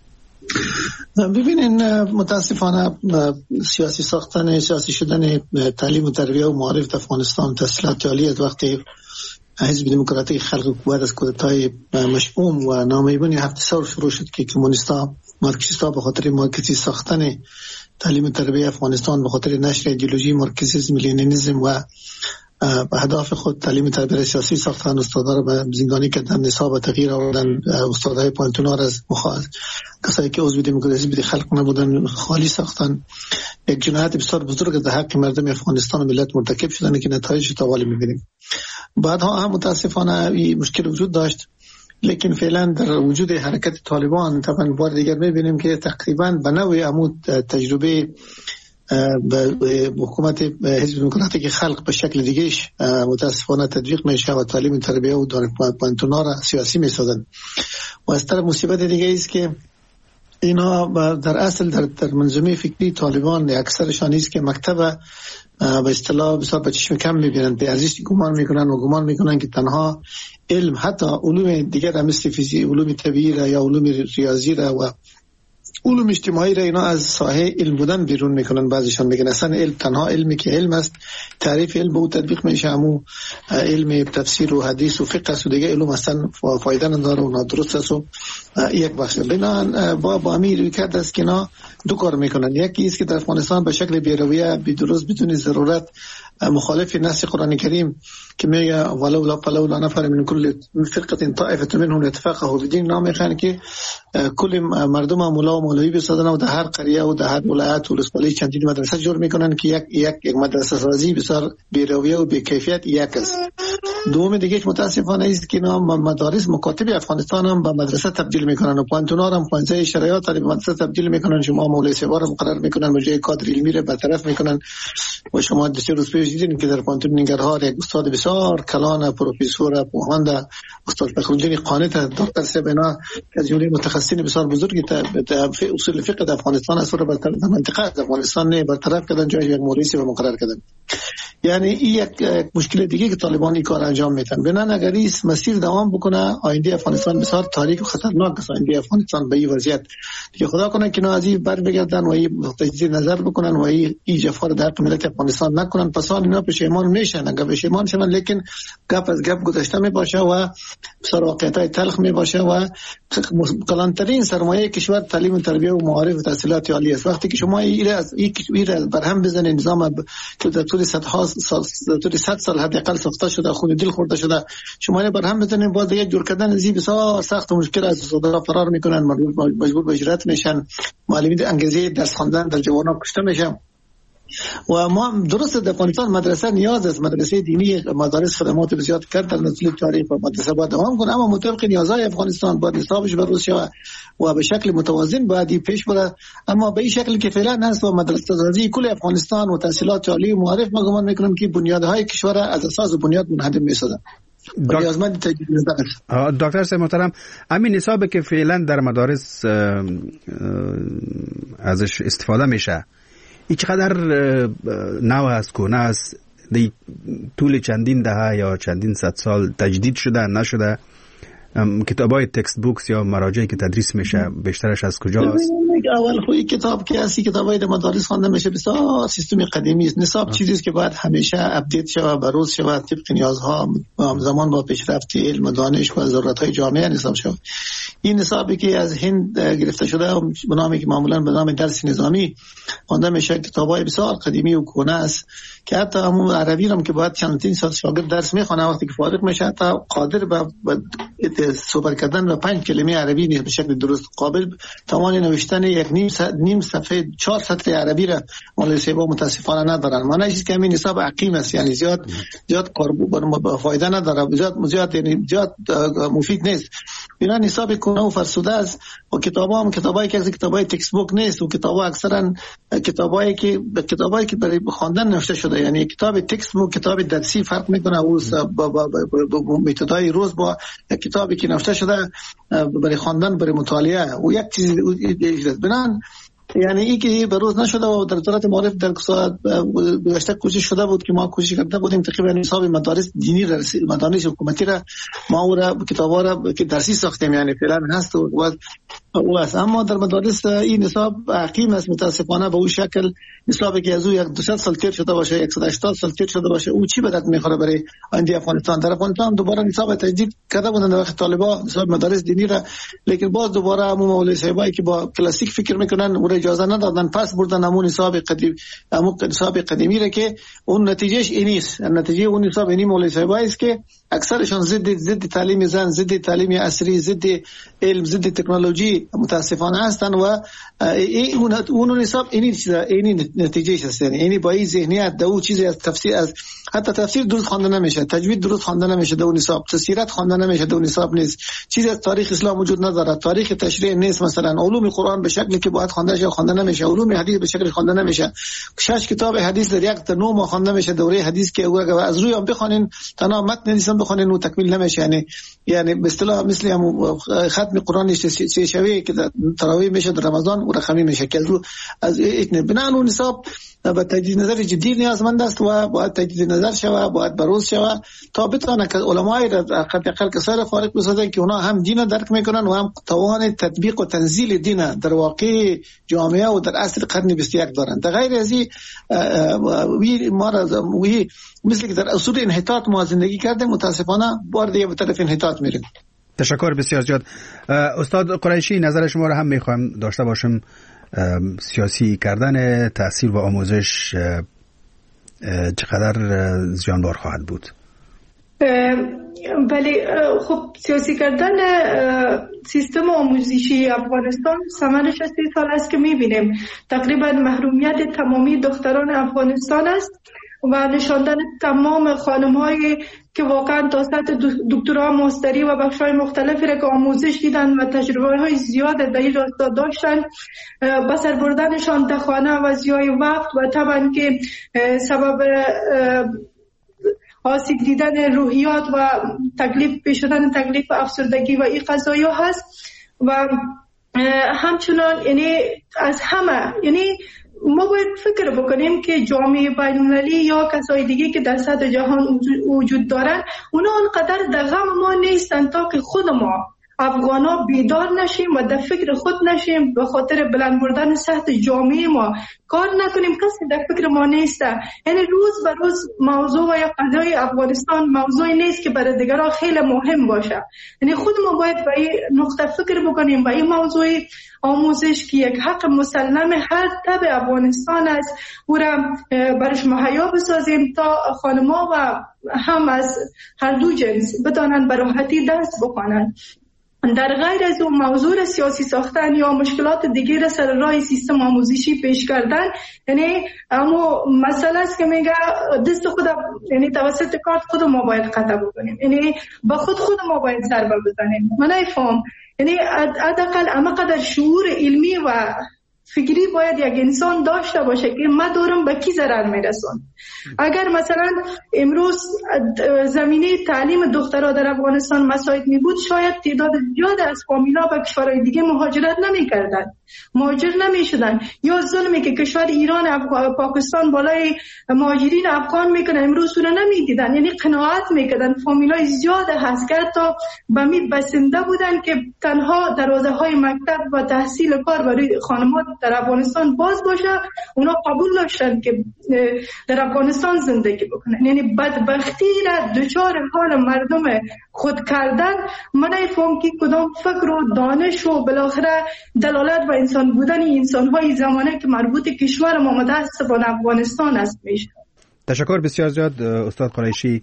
ببینین متاسفانه سیاسی ساختن، سیاسی شدن تعلیم و تربیه و معارف در افغانستان تحصیلات عالی از وقتی حزب دموکراتیک خلق بعد از کودتای مشؤوم و نامیبون 7 سال شروع شد که کمونیستا مارکسیستا به خاطر مارکسی ساختن تعلیم و تربیه افغانستان، به خاطر نشر ایدئولوژی مارکسیسم، لنینیسم و به هدف خود تعلیم تربیت سیاسی ساختن، استادا را به زندانی کردن، نصاب تغییر آوردن، استادای پانتونار از کسایی که عضو دموکراسی خلق نبودن خالی ساختن. یک جنایت بسیار بزرگ در حق مردم افغانستان و ملت مرتکب شدن که نتایجش توالی می‌بینیم. بعدها هم متاسفانه این مشکل وجود داشت، لیکن فعلا در وجود حرکت طالبان طبعا بار دیگر می‌بینیم که تقریبا به نوعی عمود تجربه به حکومت حزب دموکراتیک خلق به شکل دیگهش متاسفانه تطبیق میشه و تعلیم تربیه و دانشگاه را سیاسی میسازن. و از طرف مصیبت دیگه است که اینا در اصل در منظومه فکری طالبان اکثرشان است که مکتب به اصطلاح بسیار به چشم کم میبینن، به ارزش گمان میکنن که تنها علم، حتی علوم دیگر مثل فیزیک، علوم طبیعی را یا علوم ریاضی را و علوم اجتماعی را اینا از ساحه علم بودن بیرون میکنن. بعضیشان میگن اصلا علم تنها علمی که علم است، تعریف علم به او تطبیق میشه، همون علم تفسیر و حدیث و فقه است و دیگه علوم اصلا فایده نداره و نادرست است. و یک بخش بنان با امیر کرد است که اینا دو کار میکنن. یکی است که در افغانستان به شکل بی‌رویه، بی‌درست، بدون ضرورت مخالف نص قرآن کریم که میگه ولولا نفر من كل فرقه طائفه منهم يتفقهوا في الدين، نام میخوان که کل مردم مولا و مولوی بسازن و در هر قریه و در هر ولایت و ولسوالی چندین مدرسه جور میکنن که یک مدرسه سازی بسیار بی‌رویه و بی‌کیفیت یک است. دوم دیگه متاسفانه است که نام مدارس مکاتب افغانستان هم به مدرسه تبدیل میکنن و پانتونا هم پانزه شرایط به مدرسه تبدیل میکنن. شما مولوی سوار مقرر میکنن به جای کادر علمی را برطرف میکنن. و شما دو سه روز پیش دیدین که در پانتون نگرهار یک استاد بسیار کلان، پروفسور پوهنده، استاد فخرالدین قانع دکتر سبنا که از جمله متخصصین بسیار بزرگی در اصول فقه در افغانستان است، رو برطرف منطقه افغانستان نه برطرف کردن، جای یک مولوی سوار مقرر کردن. یعنی این یک مشکل دیگه که طالبان این کار انجام میدن. بنان اگر این مسیر دوام بکنه آینده افغانستان بسیار تاریک و خطرناک است. آینده افغانستان به این وضعیت که خدا کنه که نازی بر بگردن و این تجدید نظر بکنن و این جفا در ملت افغانستان نکنن، پس اینا پشیمان میشن. اگر پشیمان شون لیکن گپ از گپ گذشته می باشه و بسیار واقعیتای تلخ می باشه و کلانترین سرمایه کشور تعلیم و تربیه و معارف و تحصیلات عالی است. وقتی که شما این برهم بزنید نظام که در طول صد سال حداقل ساخته شده، خون دل خورده شده، شما اینو برهم بزنید، باز دیگه جور کردن زی بسیار سخت و مشکل از صدرا فرار میکنن، مجبور به هجرت میشن، معلمین انگیزه درس خواندن در جوانان کشته میشن. و ما درست در افغانستان مدرسه نیاز است، مدرسه دینی، مدارس خدمات بسیار کرد در نسل تاریخ و مدرسه باید دوام کنه، اما مطابق نیازهای افغانستان باید حسابش بر روسیه و به شکل متوازن باید پیش بره. اما به این شکل که فعلا هست و مدرسه سازی کل افغانستان و تحصیلات عالی و معارف ما گمان میکنم که بنیادهای کشور از اساس و بنیاد منهدم میسازن. دکتر صاحب محترم، همین نصابی که فعلا در مدارس ازش استفاده میشه این چقدر نو است، کهنه است، دی طول چندین دهه یا چندین صد سال تجدید شده نشده؟ کتابای تکست بوکس یا مراجعی که تدریس میشه بیشترش از کجاست؟ اول خوی کتاب که هستی کتابای در مدارس خوانده میشه بسیار سیستم قدیمی است. نصاب چیزی است که باید همیشه اپدیت شود، بروز شود، طبق نیازها زمان با پیشرفت علم و دانش و ضرورت‌های جامعه نصاب شود. این نصابی که از هند گرفته شده به نامی که معمولا به نام درس نظامی خوانده میشه، کتابای بسیار قدیمی و کهنه است که حتی همون عربی هم که باید چندین سال شاگرد درس میخونه وقتی که فارغ میشه حتی قادر به صحبت کردن و 5 کلمه عربی نیست به شکل درست، قابل توان نوشتن یک نیم صفحه 4 سطر عربی را مولوی صاحب متاسفانه ندارن. معنیش که همین حساب عقیم است، یعنی زیاد فایده نداره، زیاد مفید نیست. اینا حساب کنه و فرسوده است و کتابایی که کتابای تکست بوک نیست و کتابا اکثرا کتابایی که برای خواندن نوشته شده. یعنی کتاب تکست بوک کتاب درسی فرق میکنه او با متدای روز با کتابی که نوشته شده برای خواندن، برای مطالعه و یک چیز بنان یعنی ای که به روز نشده و در دولت معارف در گذشته کوشش شده بود که ما کوشش کرده بودیم تقریبا حساب مدارس دینی را مدارس حکومتی را ما او را کتابا را که درسی ساختیم، یعنی فعلا هست و است. اما در مدارس این نصاب حکیم است متاسفانه به اون شکل نصابی که از او 200 سال تیر شده باشه، 180 سال تیر شده باشه، او چی بدت میخوره برای آینده افغانستان؟ در افغانستان دوباره نصاب تجدید کرده بودن در وقت طالبان نصاب مدارس دینی را، لیکن باز دوباره همون مولوی صاحبایی که با کلاسیک فکر میکنن او را اجازه ندادن، پس بردن همون نصاب قدیمی را که اون نتیجهش اینیست. نتیجه اون نصاب اینی مولوی صاحبایی است که اکثرشون ضد تعلیم زن، ضد تعلیم عصری، ضد علم، ضد تکنولوژی متاسفانه هستن و اون نصاب اینی نتیجهش هست. یعنی با این ذهنیت دو چیزی از تفسیر، از حتی تفسیر درست خوانده نمیشه، تجوید درست خوانده نمیشه، دو نصاب سیرت خوانده نمیشه، دو نصاب نیست، چیزی از تاریخ اسلام وجود نداره، تاریخ تشریع نیست، مثلا علوم قرآن به شکلی که باید خوانده شه خوانده نمیشه، علوم حدیث به شکلی خوانده نمیشه، 6 کتاب حدیث در یک تا 9 ماه خوانده میشه، دوره حدیث که از روی هم بخونین تنها متن نیستن بخونین و تکمیل نمیشه. یعنی به اصطلاح مثل هم ختم قرآن سه شبه که تراویح میشه در رمضان و رقمی میشه که از بناء اون نصاب با تجدید نظر جدی نیازمند است و باید تجدید نظر شود، باید بروز شود تا بتونه که علمای حقیقت کسای فارغ بسازن که اونا هم دین درک میکنن و هم توان تطبیق و تنزیل دین در واقع جامعه و در اصل قرن 21 دارن. در غیر از این ما مثل که در اصول انحطاط ما زندگی کردیم، متاسفانه بار دیگه به طرف انحطاط میریم. تشکر بسیار زیاد. استاد قریشی، نظر شما رو هم میخوایم داشته باشم. سیاسی کردن تحصیل و آموزش چقدر زیانبار خواهد بود؟ ولی خب سیاسی کردن سیستم آموزشی افغانستان ثمرش 30 سال است که میبینیم تقریبا محرومیت تمامی دختران افغانستان است و نشاندن تمام خانم‌هایی که واقعا تا سطح دکترا ماستری و بخش‌های مختلفی را که آموزش دیدن و تجربه‌های زیاد در این راستا داشتن به سر بردنشان در خانه و ضیاع وقت و طبعا که سبب آسیب دیدن روحیات و پیش شدن تکلیف افسردگی و این قضایا هست. و همچنان یعنی از همه ما باید فکر بکنیم که جامعه بین‌المللی یا کسای دیگه که در سطح جهان وجود دارن اونا آنقدر در غم ما نیستن تا که خود ما افغانا بیدار نشیم و در فکر خود نشیم، به خاطر بلند بردن سطح جامعه ما کار نکنیم. کسی در فکر ما نیسته. یعنی روز به روز موضوع و یا قضای افغانستان موضوعی نیست که برای دیگران خیلی مهم باشه. یعنی خود ما باید به این نقطه فکر بکنیم و این موضوع آموزش که یک حق مسلم هر تبع افغانستان است او را برش مهیا بسازیم تا خانم‌ها و هم از هر دو جنس بدانند به راحتی درس بخوانند. در غیر از اون موضوع سیاسی ساختن یا مشکلات دیگه را سر راه سیستم آموزشی پیش کردن، یعنی اما مسئله است که میگه دست خود، یعنی توسط کارت خود ما باید قطع بکنیم، یعنی با خود ما باید ضربه بزنیم. من نفهم، یعنی حداقل همقدر شعور علمی و فکری باید یک انسان داشته باشه که ما دارم به کی ضرر میرسون. اگر مثلا امروز زمینه تعلیم دخترها در افغانستان مساعد می بود، شاید تعداد زیاد از فامیلا به کشورهای دیگه مهاجرت مهاجر نمی شدن. یا ظلمی که کشور ایران پاکستان بالای مهاجرین افغان میکنه امروز رو نمی دیدن، یعنی قناعت میکردن. فامیلای زیاد هست که تا به می بسنده بودن که تنها دروازه های مکتب و تحصیل کار برای خانمات در افغانستان باز باشه. اونا قبول داشتن که در افغانستان زندگی بکنن. یعنی بدبختی را دچار حال مردم خود کردن. من نفهم که کدام فکر و دانش و بالاخره دلالت و انسان بودن انسان‌های زمانه که مربوط کشور ما متأسفانه افغانستان است میشه. تشکر بسیار زیاد استاد قریشی.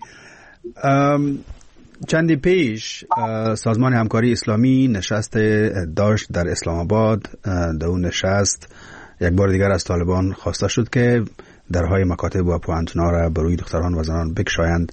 چندی پیش سازمان همکاری اسلامی نشست داشت در اسلام آباد. در اون نشست یک بار دیگر از طالبان خواسته شد که درهای مکاتب و پوهنتون‌ها را بروی دختران و زنان بگشایند.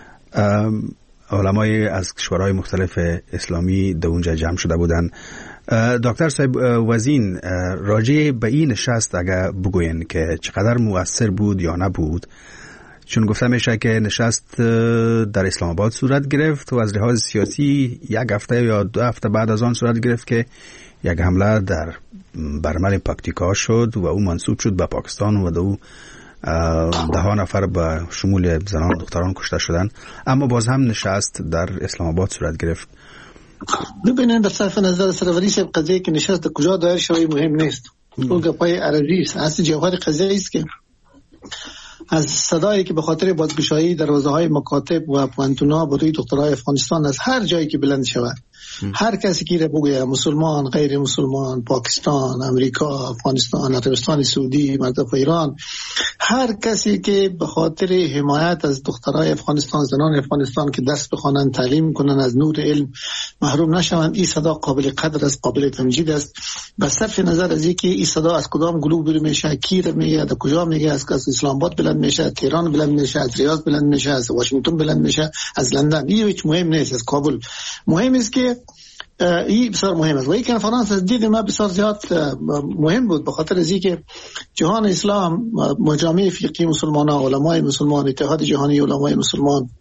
علمای از کشورهای مختلف اسلامی در اونجا جمع شده بودند. دکتر صاحب وزین، راجع به این نشست اگر بگوین که چقدر مؤثر بود یا نبود، چون گفته میشه که نشست در اسلام آباد صورت گرفت و از لحاظ سیاسی یک هفته یا 2 هفته بعد از آن صورت گرفت که یک حمله در برمل پکتیکا شد و او منسوب شد به پاکستان و دو 10 نفر به شمول زنان و دختران کشته شدند. اما باز هم نشست در اسلام آباد صورت گرفت. ببینید در صرف نظر سروری شب قضیه که نشست کجا دایر شوی مهم نیست. اون گپای عربی است. اصل جوهر قضیه است که از صدایی که به خاطر بازگشایی دروازه‌های مکاتب و پوهنتون‌ها برای دخترای افغانستان از هر جایی که بلند شود هر کسی که بگه مسلمان، غیر مسلمان، پاکستان، امریکا، افغانستان، عربستان سعودی، مردم ایران، هر کسی که به خاطر حمایت از دخترای افغانستان، زنان افغانستان که دست بخوانند، تعلیم کنند، از نور علم محروم نشوند، این صدا قابل قدر است، قابل تمجید است. به صرف نظر از اینکه این صدا از کدام گلوب بلند میشه، کی میگه، از کجا میگه، از اسلام آباد بلند میشه، از تهران بلند میشه، از ریاض بلند میشه، از واشنگتن بلند میشه، از لندن، این هیچ مهم نیست، از کابل. مهم است که این بسیار مهم است. و این کنفرانس از دید ما بسیار زیاد مهم بود، به خاطر از اینکه جهان اسلام، مجامع فقهی مسلمانان، علمای مسلمان، اتحاد جهانی علمای مسلمان،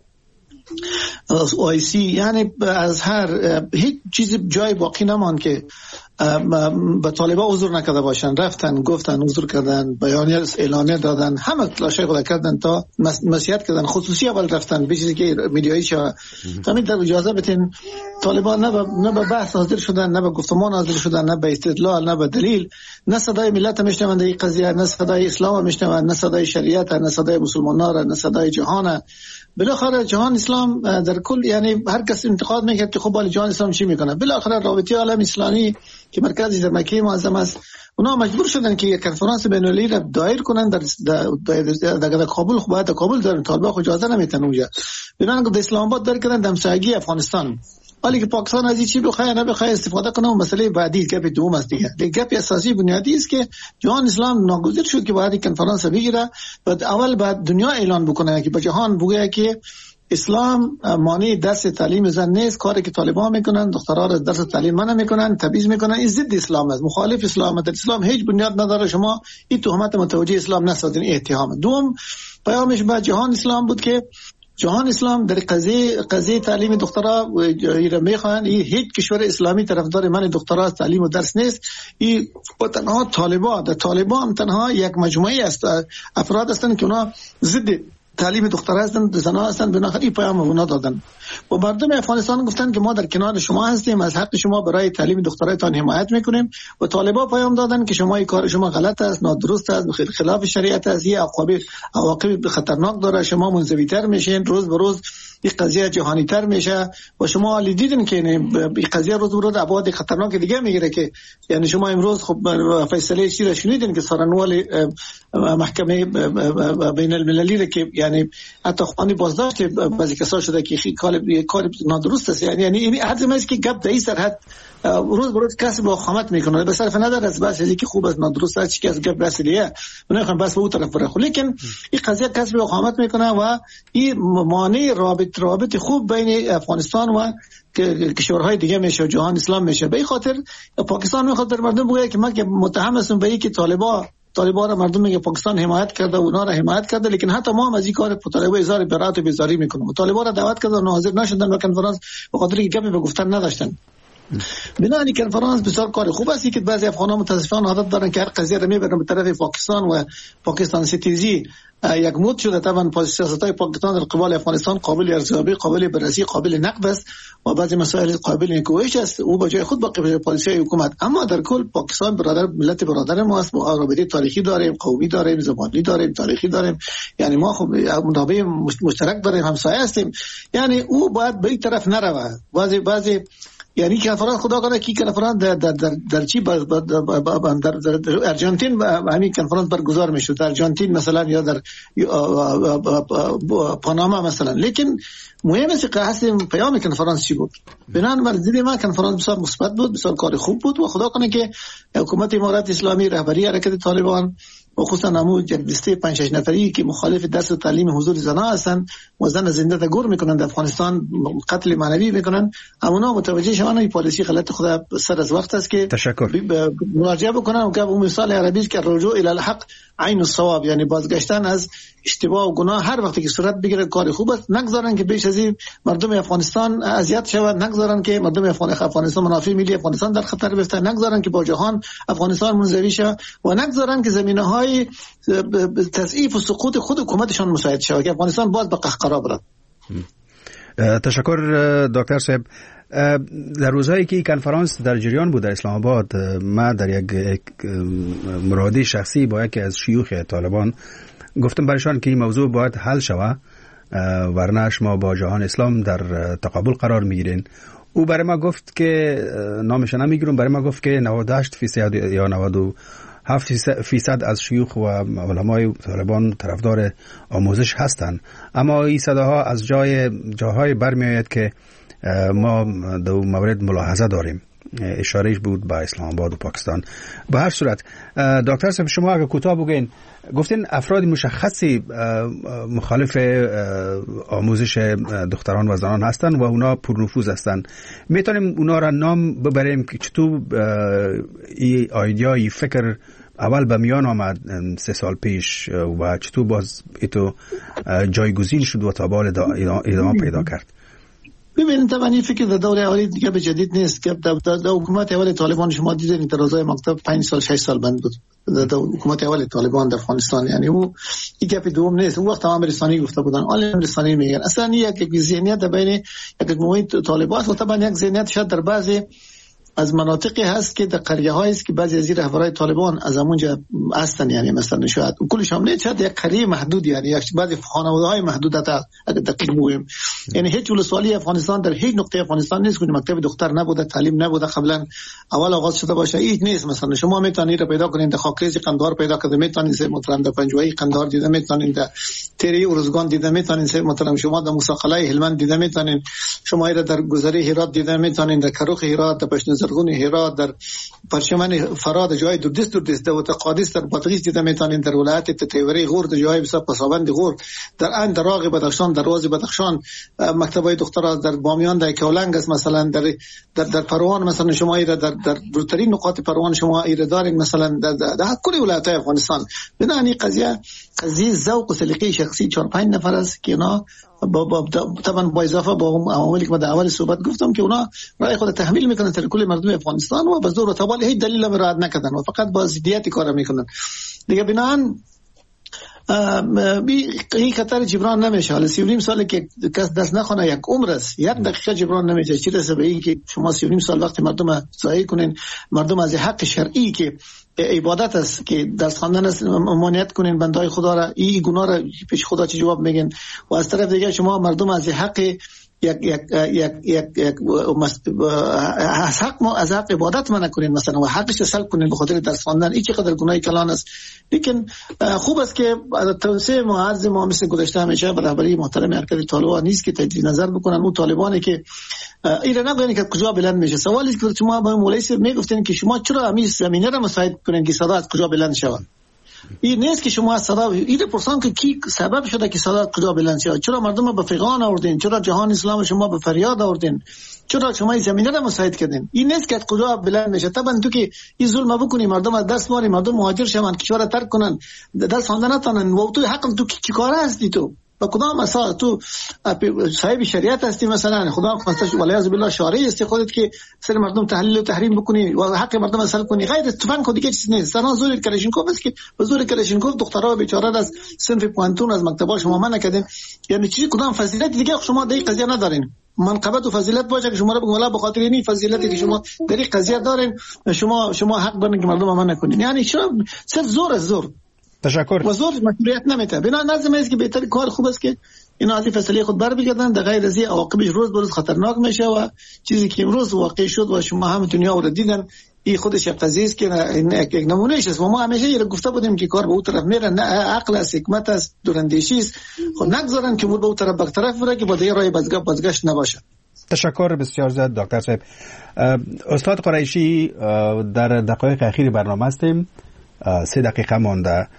OIC، یعنی از هیچ چیز جای باقی نماند که به طالبان عذر نکرده باشن. رفتن گفتن، عذر کردن، بیانیه اعلانیه دادن، همه تلاشای خود کردن تا نصیحت کردن. خصوصی اول رفتن به چیزی که میدیایی شد همین در اجازه بتین طالبان نه به بحث حاضر شدن، نه به گفتمان حاضر شدن، نه به استدلال، نه به دلیل، نه صدای ملت میشنوند این قضیه، نه صدای اسلام میشنوند، نه صدای شریعت، نه صدای مسلمانان، نه صدای جهان. بالاخره جهان اسلام در کل، یعنی هر کس انتقاد میکرد که خب ولی جهان اسلام چی میکنه؟ بالاخره رابطه عالم اسلامی که مرکزی در مکه معظم است، اونا مجبور شدن که یک کنفرانس بین‌المللی را دایر کنن در کابل. خب باید کابل دارن، طالبان خود اجازه نمیتن اونجا، بنان که اسلام آباد دار کردن همسایگی افغانستان. ولی که پاکستان از این چی بخواه نه بخواه استفاده کنه، اون مسئله بعدی گپ دوم است دیگه. گپ اساسی بنیادی است که جهان اسلام ناگزیر شد که باید کنفرانس بگیره، بعد اول بعد دنیا اعلان بکنه که به جهان بگه که اسلام مانع درس تعلیم زن نیست. کاری که طالبان میکنن، دخترها را درس تعلیم منع میکنن، تبعیض میکنن، این ضد اسلام است، مخالف اسلام است. اسلام هیچ بنیاد نداره، شما این تهمت متوجه اسلام نسازین، اتهام. دوم پیامش به جهان اسلام بود که جهان اسلام در قضیه تعلیم دخترها میخوان، این هیچ کشور اسلامی طرفدار من دخترها تعلیم و درس نیست. این تنها طالبان تنها یک مجموعه است، افراد هستند که اونا ضد تعلیم دخترها هستند، زنها هستند. بنابراین این پیام اونا دادن و مردم افغانستان گفتن که ما در کنار شما هستیم، از حق شما برای تعلیم دخترایتان حمایت میکنیم. و طالبان پیام دادن که شما این کار شما غلط است، نادرست است، خلاف شریعت است، این عواقب خطرناک داره، شما منزوی‌تر میشین، روز به روز این قضیه جهانی تر میشه. و شما دیدین که این قضیه روز به روز ابعاد خطرناک دیگه میگیره، که یعنی شما امروز خب فیصله چی را شنیدین که سارنوال محکمه بین المللی که یعنی حتی خوانی بازداشت بعضی کسا شده که کار نادرست است. یعنی این حد است که گپ در این سرحد روز به روز کسب و خامت میکنه، به صرف نظر از بحث که خوب است نادرست است، چی از گپ رسیدیه نمیخوام بس به اون طرف بره. لیکن این قضیه کسب و خامت میکنه و این مانع رابط خوب بین افغانستان و کشورهای دیگه میشه، جهان اسلام میشه. به این خاطر پاکستان میخواد در مردم بگه که من که متهم هستم به اینکه طالبان را مردم میگه پاکستان حمایت کرده، اونا را حمایت کرده، لیکن حتی ما هم از این کار طالبان اظهار برات و بیزاری میکنیم. طالبان را دعوت کردن و حاضر نشدن به کنفرانس به خاطر اینکه گپی به گفتن نداشتن. بنابراین کنفرانس بسیار کار خوب است که بعضی افغانان متاسفانه عادت دارن که هر قضیه را میبرن به طرف پاکستان و پاکستان ستیزی یک مود شده. طبعا سیاست‌های پاکستان در قبال افغانستان قابل ارزیابی، قابل بررسی، قابل نقد است و بعضی مسائل قابل نکوهش است، او به جای خود باقی پالیسی حکومت. اما در کل پاکستان ملت برادر ما است، ما رابطه تاریخی داریم، قومی داریم، زبانی داریم، تاریخی داریم، یعنی ما خب منابع مشترک داریم، همسایه هستیم. یعنی او باید به این طرف نروه. بعضی یعنی کنفرانس خدا کنه که کنفرانس در چی در ارژانتین همین کنفرانس برگزار میشد، در ارژانتین مثلا یا در پاناما مثلا. لیکن مهم است که اصل پیام کنفرانس چی بود. بنابراین دید ما کنفرانس بسیار مثبت بود، بسیار کار خوب بود و خدا کنه که حکومت امارات اسلامی، رهبری حرکت طالبان و خصوصا نمود یک دسته 5-6 نفری که مخالف درس و تعلیم حضور زنان هستند و زن زنده تگور میکنن در افغانستان، قتل معنوی میکنن، اونا متوجه شوند این پالیسی غلط خدا سر از وقت است که مراجعه بکنن و که اون مثال عربی است که رجوع الی الحق عین الصواب، یعنی بازگشتن از اشتباه و گناه هر وقتی که صورت بگیره کار خوب است. نگذارن که بیش از این مردم افغانستان اذیت شوند، نگذارن که مردم افغانستان منافع ملی افغانستان در خطر بیفته، نگذارن که با جهان افغانستان منزوی شه و نگذارن که زمینه‌های تضعیف و سقوط خود حکومتشان مساعد شه که افغانستان باز به قهقرا برد. تشکر دکتر صاحب. در روزهایی که کنفرانس در جریان بود در اسلام آباد، ما در یک مراده شخصی با یکی از شیوخ طالبان گفتم برایشان که این موضوع باید حل شود، ورنه شما با جهان اسلام در تقابل قرار میگیرین او برای ما گفت که نامش نمیگیرم، برای ما گفت که 98% یا 97% از شیوخ و علمای طالبان طرفدار آموزش هستند، اما این صداها از جاهای برمی آید که ما در مورد ملاحظه داریم. اشارهش بود به اسلام آباد و پاکستان. به هر صورت دکتر صاحب شما اگه کوتاه بگین، گفتین افراد مشخصی مخالف آموزش دختران و زنان هستن و اونا پرنفوذ هستن. میتونیم اونا را نام ببریم که چطور این ایده ای فکر اول به میان آمد 3 سال پیش و چطور باز ایتو جایگزین شد و تا بال ادامه پیدا کرد؟ ببینید طبعا این فکر در دوره اولی دیگه به جدید نیست که در حکومت اول طالبان شما دیدین اعتراضای مکتب 5 سال 6 سال بند بود در حکومت اول طالبان در افغانستان. یعنی او این گپ دوم نیست. اون وقت تمام رسانه‌ای گفته بودن، عالم رسانه‌ای میگن اصلا یک ذهنیت بین یک مجموعه طالبان و طبعا یک ذهنیت شاید در بعضی از مناطقی هست که در قریه هایی است که بعضی از رهبرای طالبان از اونجا هستن. یعنی مثلا شاید کلش هم نه، شاید یک قریه محدود، یعنی بعضی خانواده‌های محدود تا اگه دقیق بگویم. یعنی هیچ ولسوالی افغانستان در هیچ نقطه افغانستان نیست که مکتب دختر نبوده، تعلیم نبوده قبلا اول آغاز شده باشه. این نیست. مثلا شما میتونید پیدا کنید در خاکریز قندهار پیدا کنید، میتونید مثلا در پنجوایی قندهار دیده، میتونید در تیری ارزگان دیده، میتونید مثلا شما در موسی هلمند دیده، میتونید شما در گذری هرات دیده، میتونید در کروخ هرات، در پشن زرغون هرات، در پرچمن فراد جای دردست در قادس در بادغیس دیده، میتونید در ولایت تیوری غور در جای بسیار پسابند غور، در ان در راغ بدخشان، در روز بدخشان مکتبای دخترها، در بامیان در کولنگ است، مثلا در پروان مثلا شما ایره در دورترین نقاط پروان شما ایره دارین، مثلا در کل ولایت افغانستان. بنابراین قضیه ذوق و سلیقه شخصی 4-5 نفر است که اینا طبعا با اضافه با عواملی که در اول صحبت گفتم که اونا رای خود تحمیل میکنن در کل مردم افغانستان و به زور و تبال هیچ دلیل هم رعایت نکردن و فقط با ضدیت کار میکنن دیگه. بنابراین این خطر جبران نمیشه. حالا 39 ساله که کس دست نخونه یک عمر است، 1 دقیقه جبران نمیشه. چی رسه به این که شما 39 سال وقتی مردم ضایع کنین، مردم از حق شرعی که عبادت است که درس خواندن است ممانعت کنین بندهای خدا را، این گناه را پیش خدا چه جواب میگن؟ و از طرف دیگه شما مردم از حق از حق عبادت منع کنین مثلا و حقش سلب کنین به خاطر درس خواندن. این چقدر گناه کلان است. لیکن خوب است که توسعه معارض ما مثل گذشته همیشه به رهبری محترم حرکت طالبان نیست که تجدید نظر بکنن. اون طالبانی که ایران نگوین که کجا بلند میشه. سوالی که شما با مولوی صاحب میگفتین که شما چرا همین زمینه را مساعد کنین که صدا از کجا بلند شود؟ این نیست که شما صدا ایده پرسان که کی سبب شده که صدا کجا بلند شد، چرا مردم به فیغان آوردین، چرا جهان اسلام شما به فریاد آوردین، چرا شما این زمینه را مساعد کردین؟ این نیست که کجا بلند میشه. طبعا تو که این ظلم بکنی، مردم از دست ماری، مردم مهاجر شون، کشور ترک کنن، دست خواندن نتونن و تو حق تو چیکار هستی؟ تو با کدام اساس تو صاحب شریعت هستی؟ مثلا خدا خواستش ولی از بالله شارعی است خودت که سر مردم تحلیل و تحریم بکنی و حق مردم اصل کنی. غیر تفنگ خود دیگه چیز نیست. سنا زور کلاشینکوف است که به زور کلاشینکوف دخترها بیچاره از صنف پوانتون از مکتبا شما منع کردین. یعنی چی کدام فضیلت دیگه شما در این قضیه ندارین؟ منقبت و فضیلت باشه که شما رو بگم والا به خاطر این فضیلتی که شما در این قضیه دارین شما حق دارین که مردم منع کنین. یعنی چرا صرف زور از زور؟ تشکر. و زور مشروعیت نمیده. بنا نظم است که بهتر کار خوب است که اینا از فیصله خود بر بگردن. در غیر از این عواقبش روز به روز خطرناک میشه و چیزی که امروز واقع شد و شما هم دنیا رو دیدن این خودش یک قضیه است که یک نمونهش است. و ما همیشه یه گفته بودیم که کار به اون طرف میره، نه عقل است، حکمت است، دوراندیشی است. خود نگذارن که مور به اون طرف برطرف بره که با دیگه راه بازگشت نباشه. تشکر بسیار زیاد دکتر صاحب. استاد قریشی، در دقایق اخیر برنامه هستیم، 3 دقیقه مانده.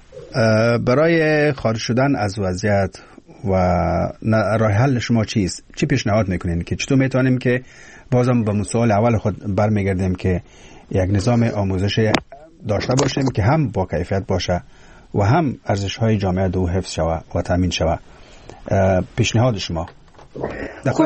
برای خارج شدن از وضعیت و راه حل شما چیست؟ چی پیشنهاد میکنین که چطور میتونیم که بازم به سوال اول خود برمیگردیم که یک نظام آموزش داشته باشیم که هم با کیفیت باشه و هم ارزش‌های جامعه دو حفظ شود و تامین شود؟ پیشنهاد شما. خب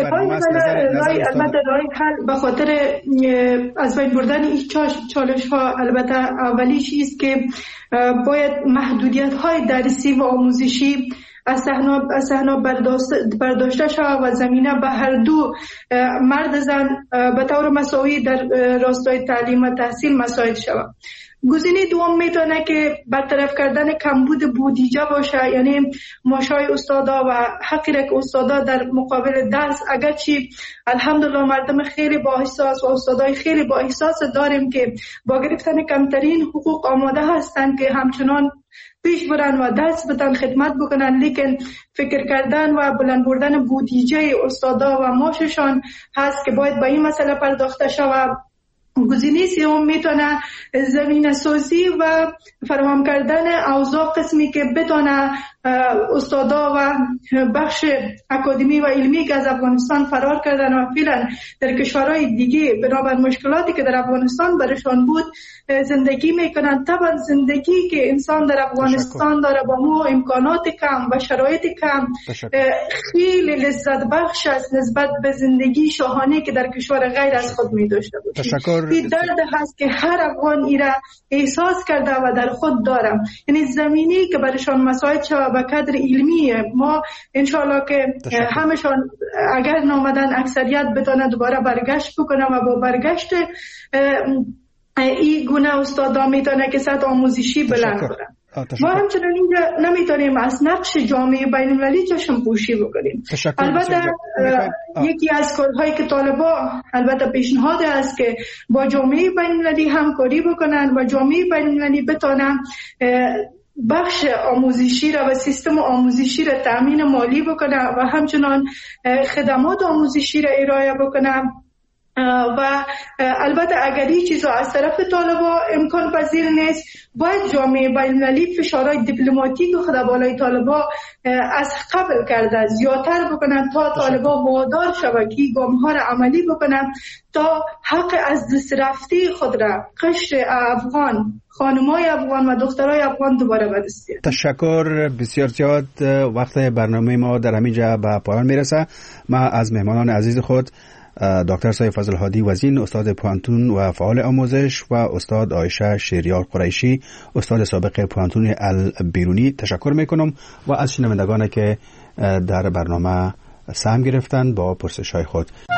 البته راه حل به خاطر از بین بردن این چالش ها البته اولیش است که باید محدودیت های درسی و آموزشی از صحنه برداشته شود و زمینه به هر دو مرد زن به طور مساوی در راستای تعلیم و تحصیل مساعد شود. گزینه دوم میتونه که برطرف کردن کمبود بودجه باشه، یعنی معاشای استادا و حقی که استادا در مقابل درس، اگرچه الحمدلله مردم خیلی با احساس و استادای خیلی با احساس داریم که با گرفتن کمترین حقوق آماده هستند که همچنان پیش برن و درس بدن، خدمت بکنن، لیکن فکر کردن و بلند بردن بودجه استادا و معاششان هست که باید به این مسئله پرداخته شود. گزینه سوم میتونه زمینه سازی و فراهم کردن اوضاع قسمی که بتونه استادا و بخش اکادمی و علمی که از افغانستان فرار کردن و فعلا در کشورهای دیگه بنابر مشکلاتی که در افغانستان برشان بود زندگی میکنن. طبعا زندگی که انسان در افغانستان داره با ما امکانات کم و شرایط کم خیلی لذت بخش است نسبت به زندگی شاهانه که در کشور غیر از خود می داشته باشیم. این درد هست که هر افغان ایره احساس کرده و در خود داره. یعنی زمینی که برشان مساعد شود به قدر علمی ما انشالله که همشان اگر نامدن اکثریت بتونه دوباره برگشت بکنه و با برگشت این گونه استادا میتونه که سطح آموزشی بلند کنن. ما همچنان اینجا نمیتونیم از نقش جامعه بین المللی چشم پوشی بکنیم. البته یکی از کارهایی که طالبا البته پیشنهاد است که با جامعه بین المللی همکاری بکنن و جامعه بین المللی بتونن بخش آموزشی را و سیستم آموزشی را تامین مالی بکنه و همچنان خدمات آموزشی را ارائه بکنه. و البته اگر این چیزا از طرف طالبا امکان پذیر نیست، باید جامعه بین‌المللی فشارهای دیپلماتیک و خدمات طالبا از قبل کرده زیادتر بکنن تا طالبا وادار شود که گام‌ها را عملی بکنن تا حق از دست رفته خود را قشر افغان، خانمای افغان و دخترای افغان دوباره به دست بیارن. تشکر بسیار زیاد. وقت برنامه ما در همینجا به پایان میرسه. ما از مهمانان عزیز خود دکتر سید فضل هادی وزین، استاد پوانتون و فعال آموزش، و استاد عایشه شیریار قریشی، استاد سابق پوانتون البیرونی تشکر میکنم و از شنوندگان که در برنامه سهم گرفتند با پرسش‌های خود.